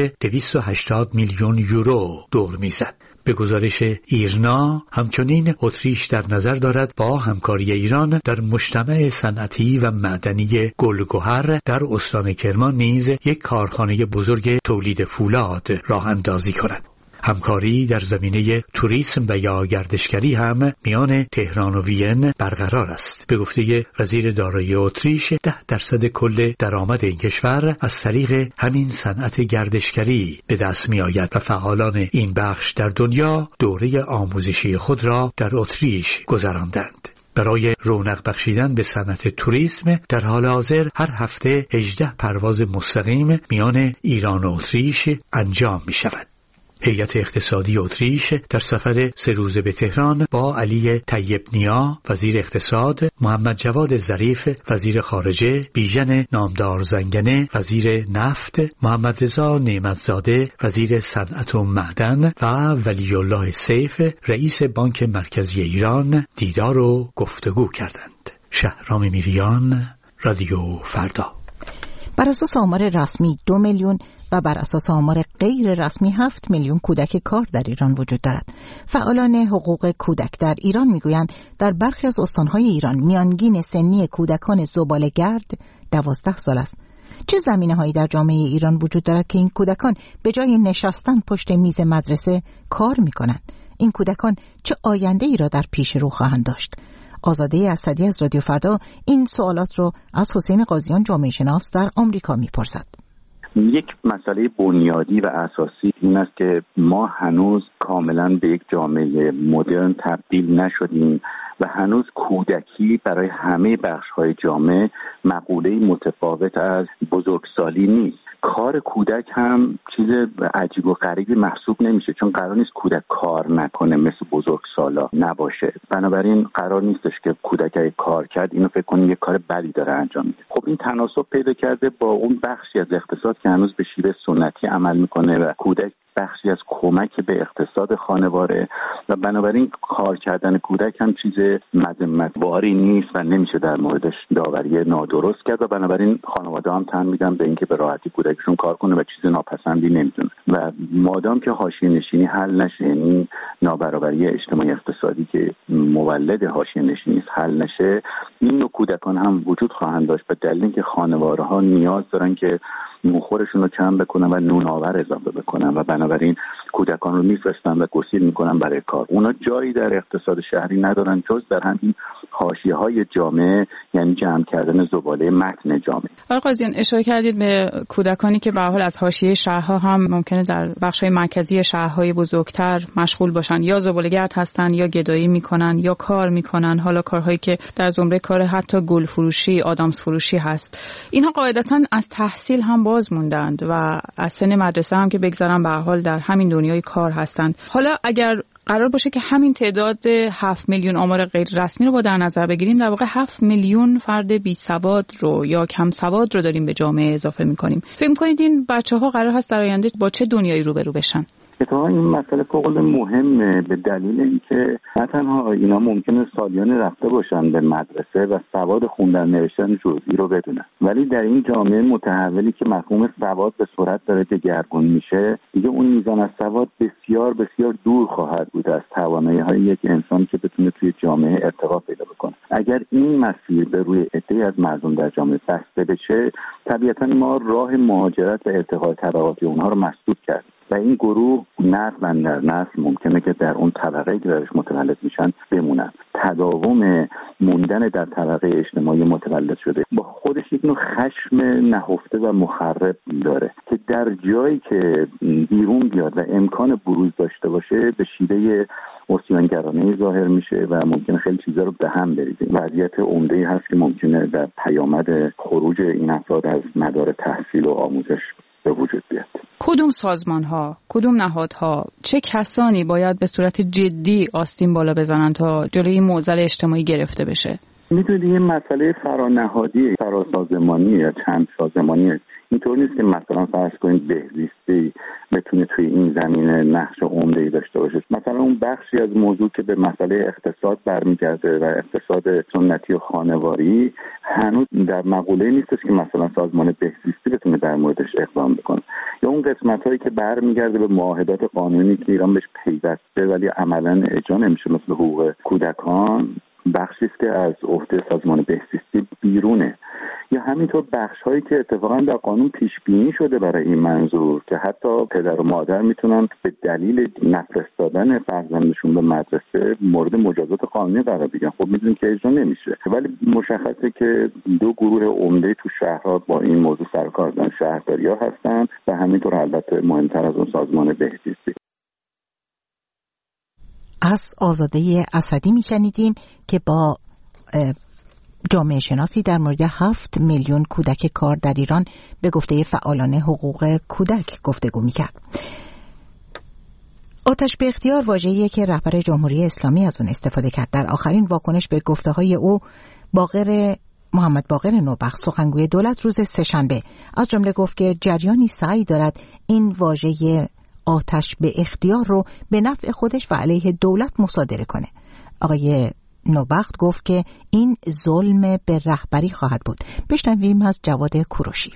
280 میلیون یورو دور میزد. به گزارش ایرنا همچنین اتریش در نظر دارد با همکاری ایران در مجتمع صنعتی و معدنی گلگهر در استان کرمان نیز یک کارخانه بزرگ تولید فولاد راه اندازی کند. همکاری در زمینه توریسم و یا گردشگری هم میان تهران و وین برقرار است. به گفته وزیر دارایی اتریش 10% کل درآمد این کشور از طریق همین صنعت گردشگری به دست می آید و فعالان این بخش در دنیا دوره آموزشی خود را در اتریش گذراندند. برای رونق بخشیدن به صنعت توریسم در حال حاضر هر هفته 18 پرواز مستقیم میان ایران و اتریش انجام می شود. هیئت اقتصادی اتریش در سفر 3 روزه به تهران با علی طیب نیا وزیر اقتصاد، محمد جواد ظریف وزیر خارجه، بیژن نامدار زنگنه وزیر نفت، محمد رضا نعمتزاده وزیر صنعت و معدن و ولی الله سیف رئیس بانک مرکزی ایران دیدار و گفتگو کردند. شهرام میریان، رادیو فردا. بر اساس آمار رسمی 2 میلیون و بر اساس آمار غیر رسمی 7 میلیون کودک کار در ایران وجود دارد. فعالان حقوق کودک در ایران میگویند در برخی از استانهای ایران میانگین سنی کودکان زباله‌گرد 12 سال است. چه زمینه‌هایی در جامعه ایران وجود دارد که این کودکان به جای نشستن پشت میز مدرسه کار می‌کنند؟ این کودکان چه آینده‌ای را در پیش رو خواهند داشت؟ آزاده اسدی از رادیو فردا این سوالات رو از حسین قاضیان جامعه شناس در آمریکا می‌پرسد. یک مسئله بنیادی و اساسی این است که ما هنوز کاملا به یک جامعه مدرن تبدیل نشدیم و هنوز کودکی برای همه بخش‌های جامعه مقوله متفاوت از بزرگسالی نیست. کار کودک هم چیز عجیب و غریبی محسوب نمیشه، چون قرار نیست کودک کار نکنه مثل بزرگسالا نباشه. بنابراین قرار نیستش که کودک اگه کار کرد اینو فکر کنیم یک کار بدی داره انجام میده. خب این تناسب پیدا کرده با اون بخشی از اقتصاد که هنوز به شیوه سنتی عمل میکنه و کودک بخشی از کمک به اقتصاد خانواده و بنابراین کار کردن کودک هم چیز مذمت‌باری نیست و نمیشه در موردش داوری نادرست کرد و بنابراین خانواده هم تن میدن به اینکه به راحتی کودکشون کار کنه و چیز ناپسندی نمیدونه و مادام که حاشیه‌نشینی حل نشه، یعنی نابرابری اجتماعی اقتصادی که مولد حاشیه‌نشینی است حل نشه، این نوع کودکان هم وجود خواهند داشت به دلیل اینکه خانواده‌ها نیاز دارن که نونخورشون رو کم بکنن و نون‌آور اضافه بکنن و بنابراین کودکان رو میفرستن و گسیل میکنن برای کار. اونا جایی در اقتصاد شهری ندارن جز در همین حاشیه‌های جامعه، یعنی جمع کردن زباله متن جامعه. آقای قاضیان اشاره کردید به کودکانی که به هر حال از حاشیه شهرها هم ممکنه در بخش‌های مرکزی شهرهای بزرگتر مشغول باشن، یا زباله‌گرد هستن یا گدایی میکنن یا کار میکنن، حالا کارهایی که در زمره کار حتی گل فروشی، آدامس فروشی هست. اینها قاعدتاً از تحصیل هم باز موندند و از سن مدرسه هم که بگذارن به هر حال در همین دنیای کار هستند. حالا اگر قرار باشه که همین تعداد 7 میلیون آمار غیر رسمی رو با در نظر بگیریم، در واقع 7 میلیون فرد بی سواد رو یا کم سواد رو داریم به جامعه اضافه می‌کنیم. فکر می‌کنید این بچه‌ها قرار هست در آینده با چه دنیایی روبرو بشن؟ اتفاقا این مسئله فوق‌العاده مهمه به دلیل اینکه نه تنها اینا ممکنه سالیان رفته باشن به مدرسه و سواد خوندن نوشتن جزئی رو بدونن، ولی در این جامعه متحولی که مفهوم سواد به سرعت داره دگرگون میشه، دیگه اون میزان از سواد بسیار بسیار دور خواهد بود از توانایی‌های یک انسان که بتونه توی جامعه ارتقا پیدا بکنه. اگر این مسیر به روی عده‌ای از مردم در جامعه بسته بشه، طبیعتاً ما راه مهاجرت و ارتقاء طبقاتی اونها رو مسدود کردیم. و این گروه نسل در نسل ممکنه که در اون طبقه که درش متولد میشن بمونن. تداوم موندن در طبقه اجتماعی متولد شده با خودش یک نوع خشم نهفته و مخرب داره که در جایی که بیرون بیاد و امکان بروز داشته باشه به شیوه عصیانگرانه ظاهر میشه و ممکنه خیلی چیزا رو به هم بریزه. وضعیت عمده‌ای هست که ممکنه در پیامد خروج این افراد از مدار تحصیل و آموزش به وجود بیاد. کدوم سازمان‌ها، کدوم نهادها، چه کسانی باید به صورت جدی آستین بالا بزنن تا جلوی این معضل اجتماعی گرفته بشه؟ میدونید این مسئله فرانهادی، فراسازمانی یا چند سازمانی اینطور نیست که مثلا فرض کنید بهزیستی بتونه توی این زمینه نقش عمده‌ای داشته باشه. مثلا اون بخشی از موضوع که به مسئله اقتصاد برمیگرده و اقتصاد سنتی و خانواری هنوز در مقوله نیستش که مثلا سازمان بهزیستی بتونه در موردش اقدام بکنه، یا اون قسمت‌هایی که برمیگرده به معاهدات قانونی که ایران بهش پیوسته ولی عملاً اجرا نمیشه، مثل حقوق کودکان، بخشی است که از عهده سازمان بهزیستی بیرونه، یا همینطور بخش‌هایی که اتفاقاً در قانون پیش بینی شده برای این منظور که حتی پدر و مادر میتونن به دلیل نفرستادن فرزندشون به مدرسه مورد مجازات قانونی قرار بگیرن. خب میدونیم که اجرا نمیشه، ولی مشخصه که دو گروه عمده تو شهرها با این موضوع سر کار دارن، شهرداری‌ها هستن و همینطور البته مهمتر از اون سازمان بهزیستی. از آزاده اسدی میشنیدیم که با جامعه شناسی در مورد 7 میلیون کودک کار در ایران به گفته فعالان حقوق کودک گفتگو میکرد. آتش به اختیار واژه‌ایه که رهبر جمهوری اسلامی از اون استفاده کرد. در آخرین واکنش به گفته‌های او محمد باقر نوبخت، سخنگوی دولت، روز سه‌شنبه از جمله گفت که جریانی سعی دارد این واژه آتش به اختیار رو به نفع خودش و علیه دولت مصادره کنه. آقای نوبخت گفت که این ظلم به رهبری خواهد بود. بشنویم از جواد کوروشی.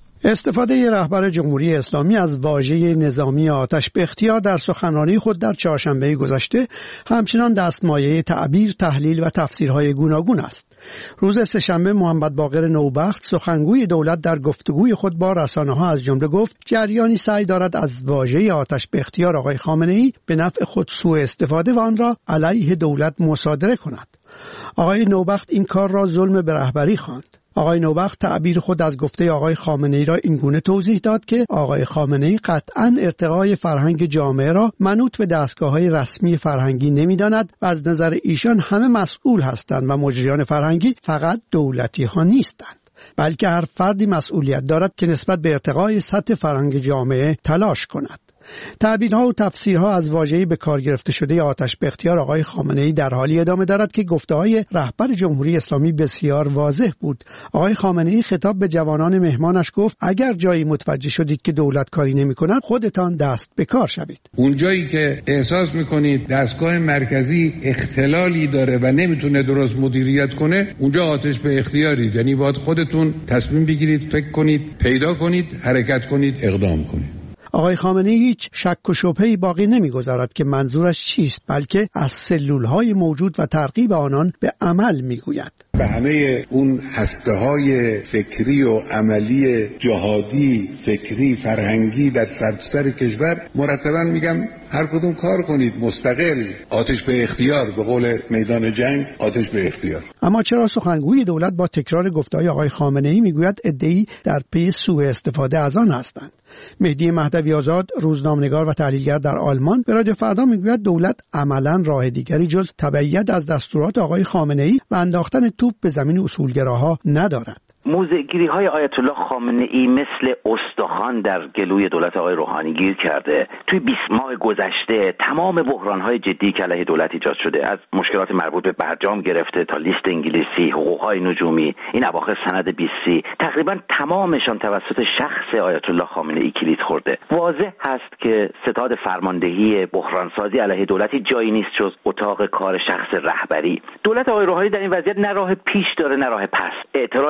استفاده رهبر جمهوری اسلامی از واژه نظامی آتش به اختیار در سخنرانی خود در چهارشنبه گذشته همچنان دستمایه تعبیر، تحلیل و تفسیرهای گوناگون است. روز سه‌شنبه محمد باقر نوبخت، سخنگوی دولت، در گفتگوی خود با رسانه‌ها از جمله گفت جریانی سعی دارد از واژه آتش به اختیار آقای خامنه‌ای به نفع خود سوء استفاده و آن را علیه دولت مصادره کند. آقای نوبخت این کار را ظلم به رهبری خواند. آقای نوبخت تعبیر خود از گفته آقای خامنه‌ای را این گونه توضیح داد که آقای خامنه‌ای قطعاً ارتقای فرهنگ جامعه را منوط به دستگاه‌های رسمی فرهنگی نمی‌داند و از نظر ایشان همه مسئول هستند و مجریان فرهنگی فقط دولتی‌ها نیستند، بلکه هر فردی مسئولیت دارد که نسبت به ارتقای سطح فرهنگ جامعه تلاش کند. تعبیرها و تفسیرها از واژه‌ای به کار گرفته شده آتش به اختیار آقای خامنه‌ای در حالی ادامه دارد که گفته‌های رهبر جمهوری اسلامی بسیار واضح بود. آقای خامنه‌ای خطاب به جوانان مهمانش گفت اگر جایی متوجه شدید که دولت کاری نمی‌کند خودتان دست به کار شوید. اون جایی که احساس می‌کنید دستگاه مرکزی اختلالی داره و نمیتونه درست مدیریت کنه، اونجا آتش به اختیارید، یعنی باید خودتون تصمیم بگیرید، فکر کنید، پیدا کنید، حرکت کنید، اقدام کنید. آقای خامنه‌ای هیچ شک و شبهه‌ای باقی نمی‌گذارد که منظورش چیست، بلکه از سلول‌های موجود و ترغیب آنان به عمل می‌گوید. به همه اون هسته‌های فکری و عملی جهادی، فکری، فرهنگی در سرتاسر کشور مرتباً میگم هر کدوم کار کنید، مستقل، آتش به اختیار، به قول میدان جنگ آتش به اختیار. اما چرا سخنگوی دولت با تکرار گفته‌های آقای خامنه‌ای میگوید عده‌ای در پی سوء استفاده از آن هستند؟ مهدی مهدوی آزاد، روزنامه‌نگار و تحلیلگر در آلمان، به رادیو فردا میگوید دولت عملاً راه دیگری جز تبعیت از دستورات آقای خامنه‌ای و انداختن توپ به زمین اصولگراها ندارد. موضع‌گیری‌های آیت الله خامنه‌ای مثل استخوان در گلوی دولت آقای روحانی گیر کرده. توی 20 ماه گذشته تمام بحران‌های جدی که علیه دولت ایجاد شده، از مشکلات مربوط به برجام گرفته تا لیست انگلیسی، حقوق‌های نجومی، این اواخر سند 20 تقریبا تمامشان توسط شخص آیت الله خامنه‌ای کلید خورده. واضح هست که ستاد فرماندهی بحرانسازی علیه دولتی جایی نیست جز اتاق کار شخص رهبری. دولت آقای روحانی در این وضعیت نه راه پیش داره نه راه پس. اعتراض تند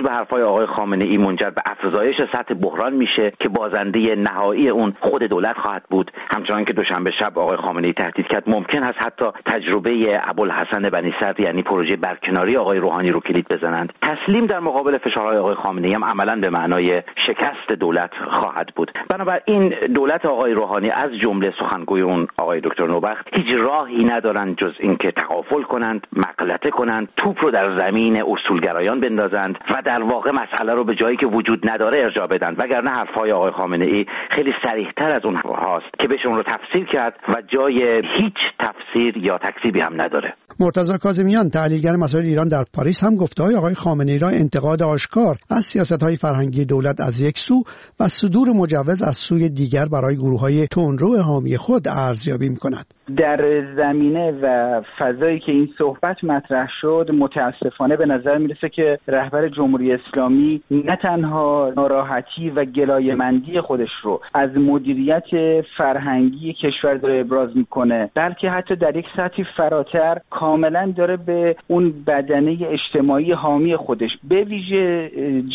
به حرفای آقای خامنه‌ای منجر به افزایش سطح بحران میشه که بازنده نهایی اون خود دولت خواهد بود. همچنان که دوشنبه شب آقای خامنه‌ای تهدید کرد ممکن است حتی تجربه ابوالحسن بنی صدر یعنی پروژه برکناری آقای روحانی رو کلید بزنند. تسلیم در مقابل فشارهای آقای خامنه‌ای هم عملاً به معنای شکست دولت خواهد بود. بنابراین دولت آقای روحانی از جمله سخنگوی اون آقای دکتر نوبخت هیچ راهی ندارند جز اینکه تغافل کنند، مغلطه کنند، توپ رو در زمین اصولگرایان بندازند و در واقع مسئله رو به جایی که وجود نداره ارجاع بدن، وگرنه حرفهای آقای خامنه‌ای خیلی صریح‌تر از اون هاست که بهشون رو تفسیر کرد و جای هیچ تفسیر یا تکذیبی هم نداره. مرتضی کاظمیان تحلیلگر مسائل ایران در پاریس هم گفته‌های آقای خامنه‌ای را انتقاد آشکار از سیاست‌های فرهنگی دولت از یک سو و صدور مجوز از سوی دیگر برای گروه‌های تندرو حامی خود ارزیابی می‌کند. در زمینه و فضایی که این صحبت مطرح شد متاسفانه به نظر میرسه که رهبر جمهوری اسلامی نه تنها ناراحتی و گلایه‌مندی خودش رو از مدیریت فرهنگی کشور داره ابراز میکنه، بلکه حتی در یک سطحی فراتر کاملا داره به اون بدنه اجتماعی حامی خودش به ویژه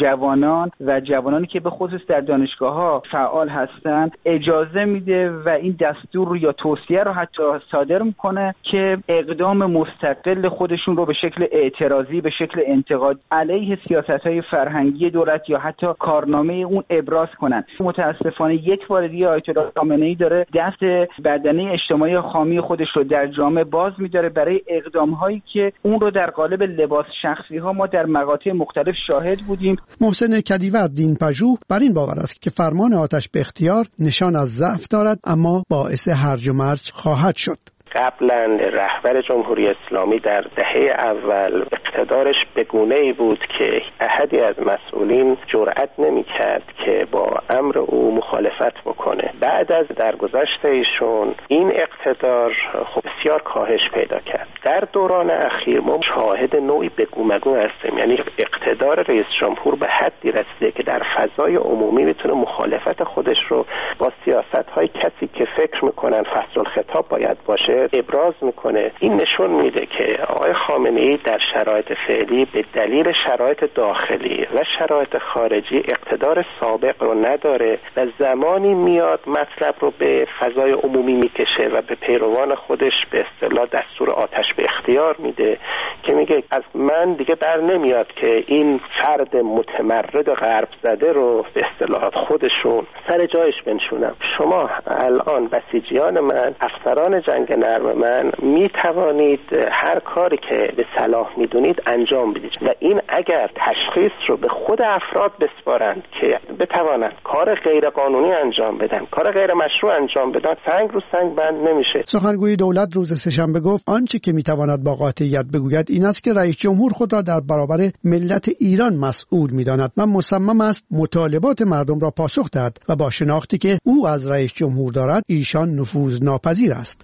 جوانانی که به خصوص در دانشگاه‌ها فعال هستند اجازه میده و این دستور رو یا توصیه رو حتی صادر میکنه که اقدام مستقل خودشون رو به شکل اعتراضی، به شکل انتقاد علیه سیاست‌های فرهنگی دولت یا حتی کارنامه اون ابراز کنن. متاسفانه یک بار دیگه آیت الله خامنه‌ای داره دست بدنه اجتماعی حامی خودش رو در جامعه باز می‌داره برای اقدام‌هایی که اون رو در قالب لباس شخصی‌ها ما در مقاطع مختلف شاهد بودیم. محسن کدیور دین پژوه بر این باور است که فرمان آتش به اختیار نشان از ضعف دارد اما باعث هرج و مرج خواهد شد. قبلا رهبر جمهوری اسلامی در دهه اول اقتدارش به گونه‌ای بود که احدی از مسئولین جرئت نمی‌کرد که با امر او مخالفت بکنه. بعد از درگذشت ایشون این اقتدار خب بسیار کاهش پیدا کرد. در دوران اخیر ما شاهد نوعی بگو هستیم، یعنی اقتدار رئیس جمهور به حدی رسیده که در فضای عمومی میتونه مخالفت خودش رو با سیاست‌های کسی که فکر می‌کنن فصل الخطاب باید باشه ابراز میکنه. این نشون میده که آقای خامنه‌ای در شرایط فعلی به دلیل شرایط داخلی و شرایط خارجی اقتدار سابق رو نداره و زمانی میاد مطلب رو به فضای عمومی میکشه و به پیروان خودش به اصطلاح دستور آتش به اختیار میده که میگه از من دیگه بر نمیاد که این فرد متمرد غرب زده رو به اصطلاح خودشون سر جایش بنشونم. شما الان بسیجیان من، افسران جنگ نرم من، می توانید هر کاری که به صلاح میدونید انجام بدید و این اگر تشخیص رو به خود افراد بسپارند که بتوانند کار غیر قانونی انجام بدن، کار غیر مشروع انجام بدن، سنگ رو سنگ بند نمیشه. سخنگوی دولت روز سه‌شنبه گفت آنچه که میتواند با قاطعیت بگوید این است که رئیس جمهور خود را در برابر ملت ایران مسئول میداند و مصمم است مطالبات مردم را پاسخ دهد و با شناختی که او از رئیس جمهور دارد ایشان نفوذناپذیر است.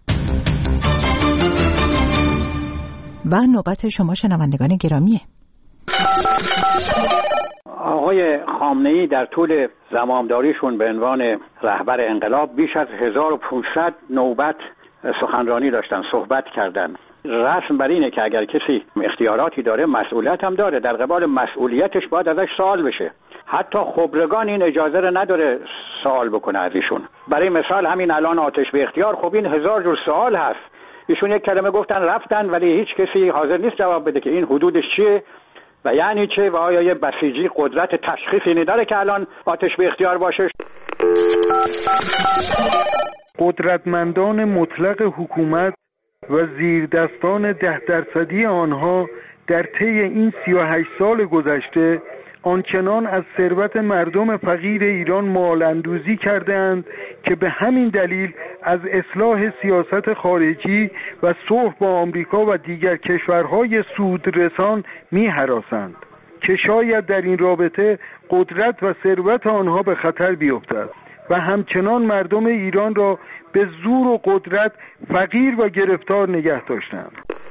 و نوبت شما شنوندگان گرامیه. آقای خامنه‌ای در طول زمامداریشون به عنوان رهبر انقلاب بیش از 1500 نوبت سخنرانی داشتن، صحبت کردن. رسم بر اینه که اگر کسی اختیاراتی داره مسئولیت هم داره، در قبال مسئولیتش باید ازش سوال بشه. حتی خبرگان این اجازه رو نداره سوال بکنه از ایشون. برای مثال همین الان آتش به اختیار، خب این هزار جور سوال هست. ایشون یک کلمه گفتن رفتن ولی هیچ کسی حاضر نیست جواب بده که این حدودش چیه و یعنی چه و آیا یه بسیجی قدرت تشخیصی نداره که الان آتش به اختیار باشه. قدرتمندان مطلق حکومت و زیردستان 10% آنها در طی این 38 سال گذشته آنچنان از ثروت مردم فقیر ایران مال‌اندوزی کردند که به همین دلیل از اصلاح سیاست خارجی و صلح با آمریکا و دیگر کشورهای سودرسان می‌هراسند که شاید در این رابطه قدرت و ثروت آنها به خطر بیفتد و همچنان مردم ایران را به زور و قدرت فقیر و گرفتار نگه داشتند.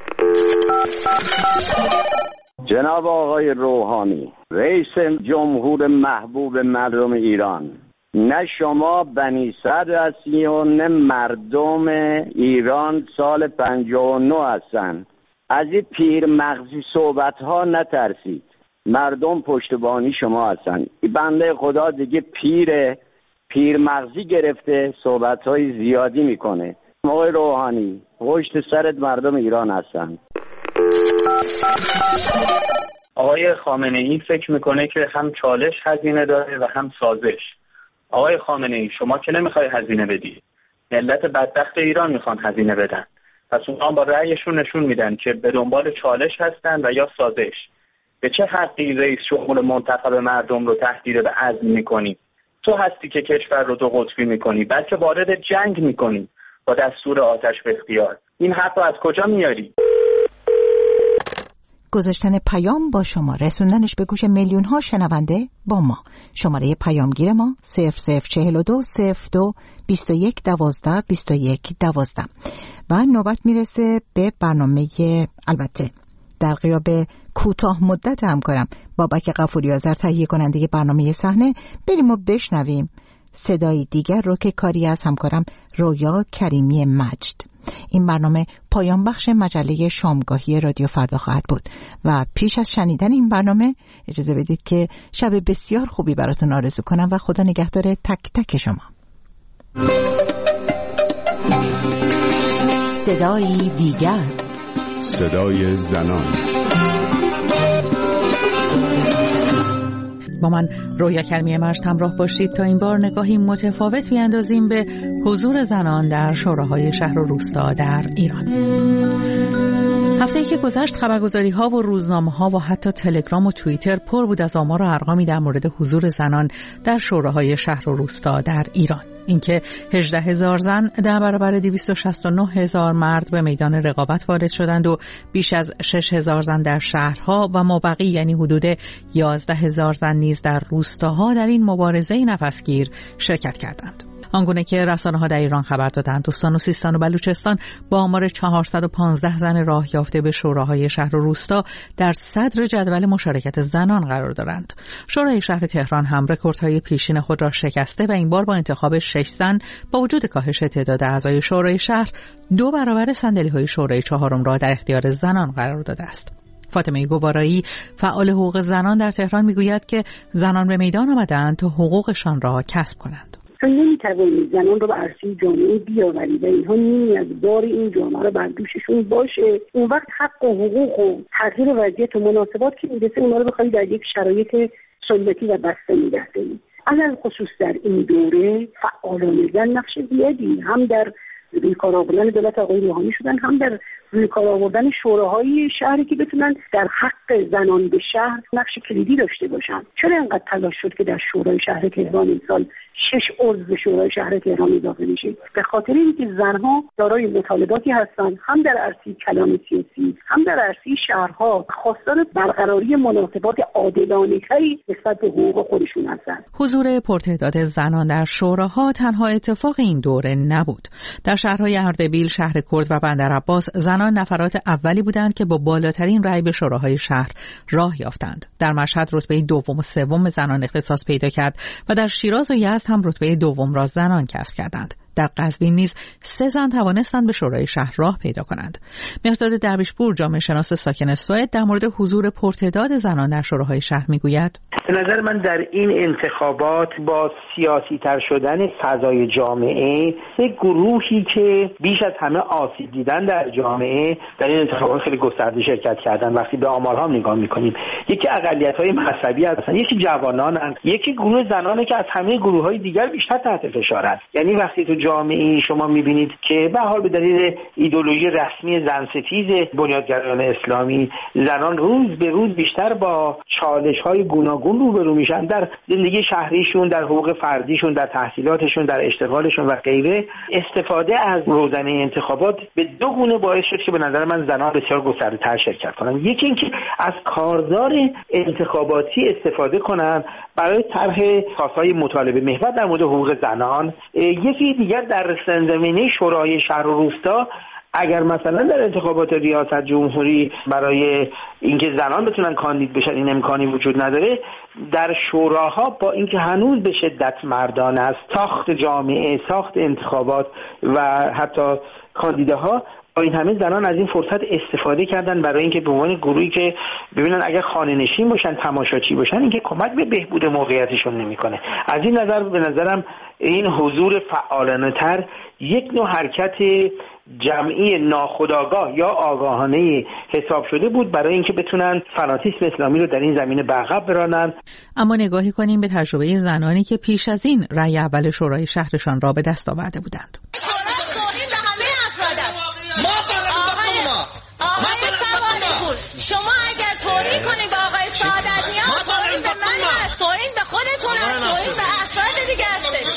جناب آقای روحانی، رئیس جمهور محبوب مردم ایران، نه شما بنی صدر هستی و نه مردم ایران سال 59 هستن. از این پیر مغزی صحبت ها نترسید. مردم پشتبانی شما هستن. این بنده خدا دیگه پیر مغزی گرفته، صحبت‌های زیادی میکنه. آقای روحانی پشت سرت مردم ایران هستن. آقای خامنه‌ای فکر میکنه که هم چالش هزینه داره و هم سازش. آقای خامنه‌ای شما که نمیخوای هزینه بدی، ملت بدبخت ایران میخوان هزینه بدن، پس اونها با رأیشون نشون میدن که به دنبال چالش هستن و یا سازش. به چه حقی رئیس جمهور منتخب مردم رو تهدید به عزل میکنی؟ تو هستی که کشور رو دو قطبی میکنی، بلکه وارد جنگ میکنی با دستور آتش به اختیار. این حق رو از کجا میاری؟ گذاشتن پیام با شما، رسوندنش به گوش میلیون ها شنونده با ما. شماره پیامگیر ما 0042 02 21 12 21 12 و نوبت میرسه به برنامه، البته در غیاب کوتاه مدت همکارم بابک غفوری آذر تهیه کننده برنامه صحنه، بریم و بشنویم صدای دیگر رو که کاری از همکارم رویا کریمی مجد. این برنامه پایان بخش مجله شامگاهی رادیو فردا خواهد بود و پیش از شنیدن این برنامه اجازه بدید که شب بسیار خوبی براتون آرزو کنم و خدا نگهدار تک تک شما. صدای دیگر، صدای زنان. با من رویا کریمی مجد همراه باشید تا این بار نگاهی متفاوت بیاندازیم به حضور زنان در شوراهای شهر و روستا در ایران. هفته‌ای که گذشت خبرگزاری‌ها و روزنامه‌ها و حتی تلگرام و توییتر پر بود از آمار و ارقامی در مورد حضور زنان در شوراهای شهر و روستا در ایران. اینکه 18,000 زن در برابر 269,000 مرد به میدان رقابت وارد شدند و بیش از 6,000 زن در شهرها و مابقی یعنی حدود 11,000 زن نیز در روستاها در این مبارزه نفسگیر شرکت کردند. آنگونه که رسانه‌ها در ایران خبر دادند استان و سیستان و بلوچستان با آمار 415 زن راه یافته به شوراهای شهر و روستا در صدر جدول مشارکت زنان قرار دارند. شورای شهر تهران هم رکوردهای پیشین خود را شکسته و این بار با انتخاب 6 زن با وجود کاهش تعداد اعضای شورای شهر 2 برابر صندلی‌های شورای چهارم را در اختیار زنان قرار داده است. فاطمه گوارایی فعال حقوق زنان در تهران میگوید که زنان به میدان آمدند تا حقوقشان را کسب کنند. تو نمیتوانی زنان رو به عرصه جامعه بیاوری و اینها نیمی از بار این جامعه رو بر دوششون باشه. اون وقت حق و حقوق و تغییر وضعیت و مناسبات که میرسه اونا رو بخوایی در یک شرایط سنتی و بسته نگه داری. علل خصوص در این دوره فعالان زن نقش زیادی هم در روی کار آوردن دولت آقای روحانی شدن، هم در روی کار آوردن شوراهای شهری که بتونن در حق زنان به شهر نقش کلیدی داشته باشن. چرا انقدر تلاش شد که در شورای شهر تهران امسال 6 عضو شورای شهر تهران اضافه میشه؟ به خاطر اینکه زنها دارای مطالباتی هستند، هم در عرصه کلان سیاسی هم در عرصه شهرها خواستار برقراری مناسبات عادلانه‌تری نسبت به حقوق خودشون هستند. حضور پرتعداد زنان در شوراها تنها اتفاق این دوره نبود. در شهرهای اردبیل، شهر کرد و بندرعباس زنان نفرات اولی بودند که با بالاترین رأی به شوراهای شهر راه یافتند. در مشهد رتبه دوم و سوم زنان اختصاص پیدا کرد و در شیراز و یزد هم رتبه دوم را زنان کسب کردند. در قزوین نیز 3 زن توانستند به شورای شهر راه پیدا کنند. مهرداد درویشپور جامعه شناس ساکن سوئد در مورد حضور پرتعداد زنان در شوراهای شهر میگوید: به نظر من در این انتخابات با سیاسی تر شدن فضای جامعه یک گروهی که بیش از همه آسیب دیدن در جامعه در این انتخابات خیلی گسترده شرکت کردن. وقتی به آمارها نگاه میکنیم یکی اقلیت‌های مذهبی هستن، یکی جوانان، یکی گروه زنانه که از همه گروه‌های دیگر بیشتر تحت فشار است. یعنی وقتی تو جامعه شما میبینید که به حال به دلیل ایدئولوژی رسمی زنستیز بنیادگرایان اسلامی زنان روز به روز بیشتر با چالش‌های گوناگون روبرو میشن در زندگی شهریشون، در حقوق فردیشون، در تحصیلاتشون، در اشتغالشون و غیره، استفاده از روزنه انتخابات به 2 گونه باعث شد که به نظر من زنان بسیار گسترده‌تر شرکت کنن. یکی اینکه از کارزار انتخاباتی استفاده کنن برای طرح خواست‌های مطالبه محور در مورد حقوق زنان. یکی دیگر در زمینه شورای شهر و روستا اگر مثلا در انتخابات ریاست جمهوری برای اینکه زنان بتونن کاندید بشن این امکانی وجود نداره، در شوراها با اینکه هنوز به شدت مردان است، ساخت جامعه، ساخت انتخابات و حتی کاندیداها با این همه زنان از این فرصت استفاده کردن برای اینکه به عنوان گروهی که ببینن اگر خانه‌نشین باشن، تماشاچی باشن، اینکه کمک به بهبود موقعیتشون نمیکنه. از این نظر به نظرم این حضور فعالانه تر یک نوع حرکت جمعی ناخودآگاه یا آگاهانه حساب شده بود برای اینکه بتونن فناتیسم اسلامی رو در این زمینه به عقب برانن. اما نگاهی کنیم به تجربه زنانی که پیش از این رأی اول شورای شهرشان را به دست آورده بودند. شما اگر توهین کنید به آقای سعادتیان، توهین به من هست، توهین به خودتون هست، توهین به افراد دیگه هستش.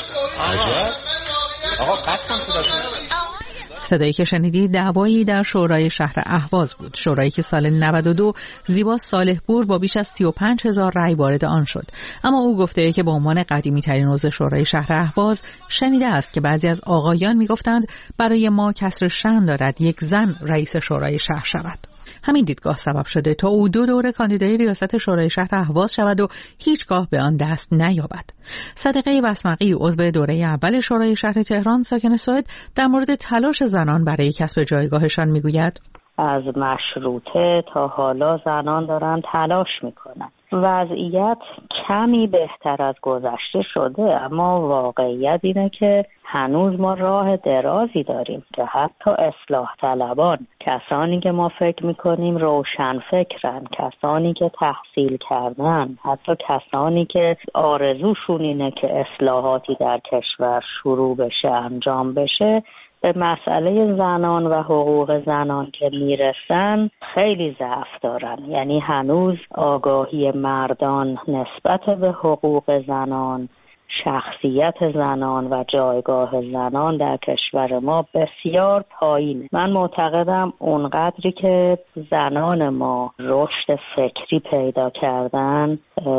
آقا قطعا صداشون. صدایی که شنیدید دعوایی در شورای شهر اهواز بود، شورایی که سال 92 زیبا صالحپور با بیش از 35,000 رأی وارد آن شد. اما او گفته که به عنوان قدیمی ترین عضو شورای شهر اهواز شنیده است که بعضی از آقایان میگفتند برای ما کسر شأن دارد یک زن رئیس شورای شهر شود. همین دیدگاه سبب شده تا او 2 دوره کاندیدای ریاست شورای شهر اهواز شود و هیچگاه به آن دست نیابد. صدقه بسمقی عضو دوره اول شورای شهر تهران ساکن سوئد در مورد تلاش زنان برای کسب جایگاهشان میگوید: از مشروطه تا حالا زنان دارن تلاش میکنن. وضعیت کمی بهتر از گذشته شده، اما واقعیت اینه که هنوز ما راه درازی داریم که حتی اصلاح طلبان، کسانی که ما فکر میکنیم روشن فکرن، کسانی که تحصیل کردن، حتی کسانی که آرزوشون اینه که اصلاحاتی در کشور شروع بشه، انجام بشه، به مسئله زنان و حقوق زنان که میرسن خیلی ضعف دارن. یعنی هنوز آگاهی مردان نسبت به حقوق زنان، شخصیت زنان و جایگاه زنان در کشور ما بسیار پایینه. من معتقدم اونقدری که زنان ما رشد فکری پیدا کردن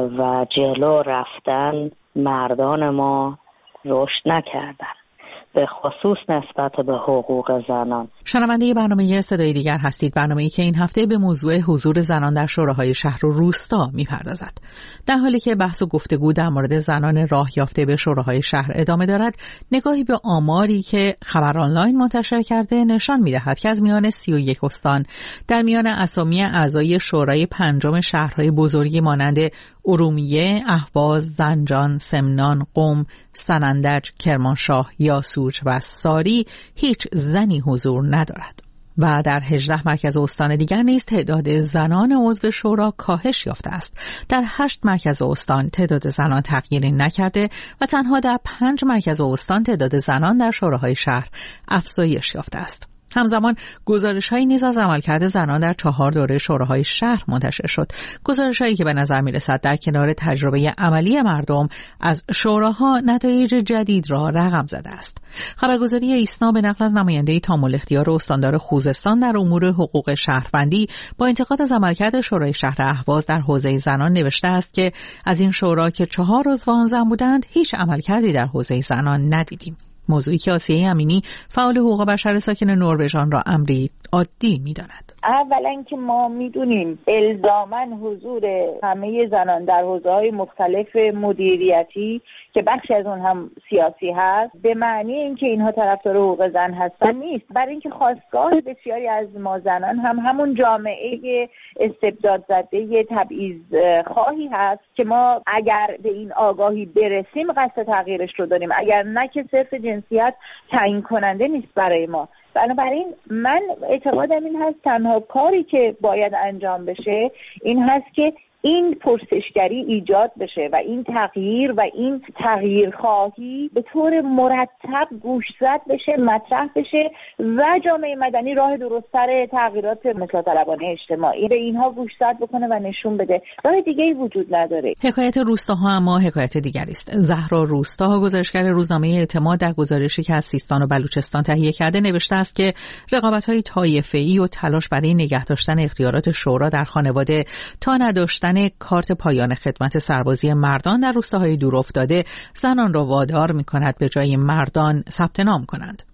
و جلو رفتن، مردان ما رشد نکردن، به خصوص نسبت به حقوق زنان. شنونده برنامه صدای دیگر هستید، برنامه‌ای که این هفته به موضوع حضور زنان در شوراهای شهر و روستا می‌پردازد. در حالی که بحث و گفتگو در مورد زنان راه یافته به شوراهای شهر ادامه دارد، نگاهی به آماری که خبر آنلاین منتشر کرده نشان می‌دهد که از میان 31 استان در میان اسامی اعضای شورای 5 شهرهای بزرگی مانند ارومیه، اهواز، زنجان، سمنان، قم، سنندج، کرمانشاه، یاسوج و ساری هیچ زنی حضور ندارد. و در 18 مرکز استان دیگر نیز تعداد زنان عضو شورا کاهش یافته است. در 8 مرکز استان تعداد زنان تغییری نکرده و تنها در 5 مرکز استان تعداد زنان در شوراهای شهر افزایش یافته است. همزمان گزارش‌هایی نیز از عملکرد زنان در 4 دوره شوراهای شهر منتشر شد. گزارش‌هایی که به نظر می‌رسد در کنار تجربه عملی مردم از شوراها نتایج جدید را رقم زده است. خبرگزاری ایسنا به نقل از نماینده تام‌الاختیار استاندار خوزستان در امور حقوق شهروندی با انتقاد از عملکرد شورای شهر اهواز در حوزه زنان نوشته است که از این شورا که 4 عضو آن زن بودند هیچ عملکردی در حوزه زنان ندیدیم. موضوعی که آسیه امینی فعال حقوق بشر ساکن نروژ را امری عادی می‌داند. اولا که ما میدونیم الزاماً حضور همه زنان در حوزه‌های مختلف مدیریتی که بخشی از اون هم سیاسی هست به معنی اینکه اینها طرفدار حقوق زن هستن نیست، برای اینکه خواستگاه بسیاری از ما زنان هم همون جامعه استبداد زده تبعیض خواهی هست که ما اگر به این آگاهی برسیم قصد تغییرش رو داریم، اگر نه که صرف جنسیت تعیین کننده نیست برای ما. بنابراین من اعتقادم این هست تنها کاری که باید انجام بشه این هست که این پرسشگری ایجاد بشه و این تغییر و این تغییر خواهی به طور مرتب گوشزد بشه، مطرح بشه و جامعه مدنی راه درست‌تر تغییرات مثلا طلبانه اجتماعی به اینها گوشزد بکنه و نشون بده. راه دیگه‌ای وجود نداره. حکایت روستاها اما حکایت دیگری است. زهرا روستا گزارشگر روزنامه اعتماد در گزارشی که از سیستان و بلوچستان تهیه کرده نوشته است که رقابت‌های طایفه‌ای و تلاش برای نگه داشتن اختیارات شورا در خانواده تا نداشتن کارت پایان خدمت سربازی مردان در روستاهای دورافتاده زنان را وادار می‌کند به جای مردان ثبت نام کنند.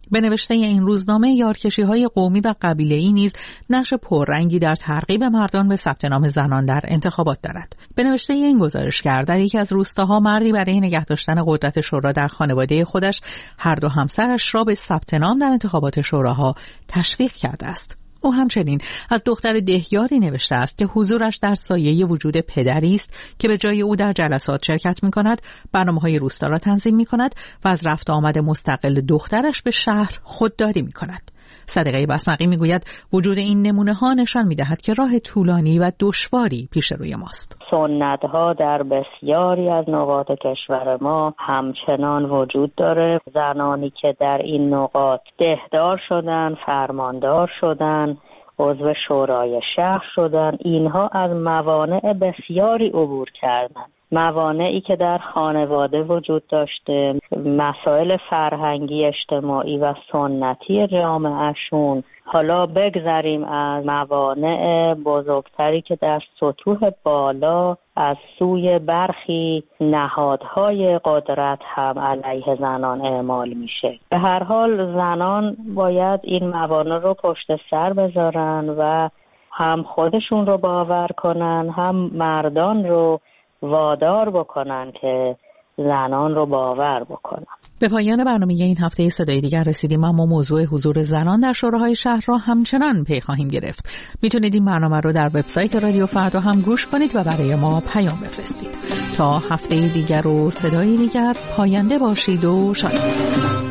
به نوشته این روزنامه یارکشی‌های قومی و قبیله‌ای نیز نقش پررنگی در ترغیب مردان به ثبت نام زنان در انتخابات دارد. به نوشته این گزارشگر در یکی از روستاها مردی برای نگه داشتن قدرت شورا در خانواده خودش هر دو همسرش را به ثبت نام در انتخابات شوراها تشویق کرده است. او همچنین از دختر دهیاری نوشته است که حضورش در سایه وجود پدری است که به جای او در جلسات شرکت می‌کند، برنامه‌های روستا را تنظیم می‌کند و از رفت آمد مستقل دخترش به شهر خودداری می‌کند. صدیقه بسمقی میگوید وجود این نمونه‌ها نشان می‌دهد که راه طولانی و دشواری پیش روی ماست. سنت‌ها در بسیاری از نقاط کشور ما همچنان وجود داره. زنانی که در این نقاط دهدار شدن، فرماندار شدن، عضو شورای شهر شدن، اینها از موانع بسیاری عبور کردند. موانعی که در خانواده وجود داشته، مسائل فرهنگی، اجتماعی و سنتی جامعهشون، حالا بگذریم از موانع بزرگتری که در سطوح بالا از سوی برخی نهادهای قدرت هم علیه زنان اعمال میشه. به هر حال زنان باید این موانع رو پشت سر بذارن و هم خودشون رو باور کنن، هم مردان رو وادار بکنن که زنان رو باور بکنن. به پایان برنامه این هفته صدای دیگر رسیدیم، اما موضوع حضور زنان در شوراهای شهر را همچنان پی خواهیم گرفت. میتونید این برنامه رو در وبسایت رادیو فردا هم گوش کنید و برای ما پیام بفرستید. تا هفته دیگر و صدای دیگر، پاینده باشید و شاد باشید.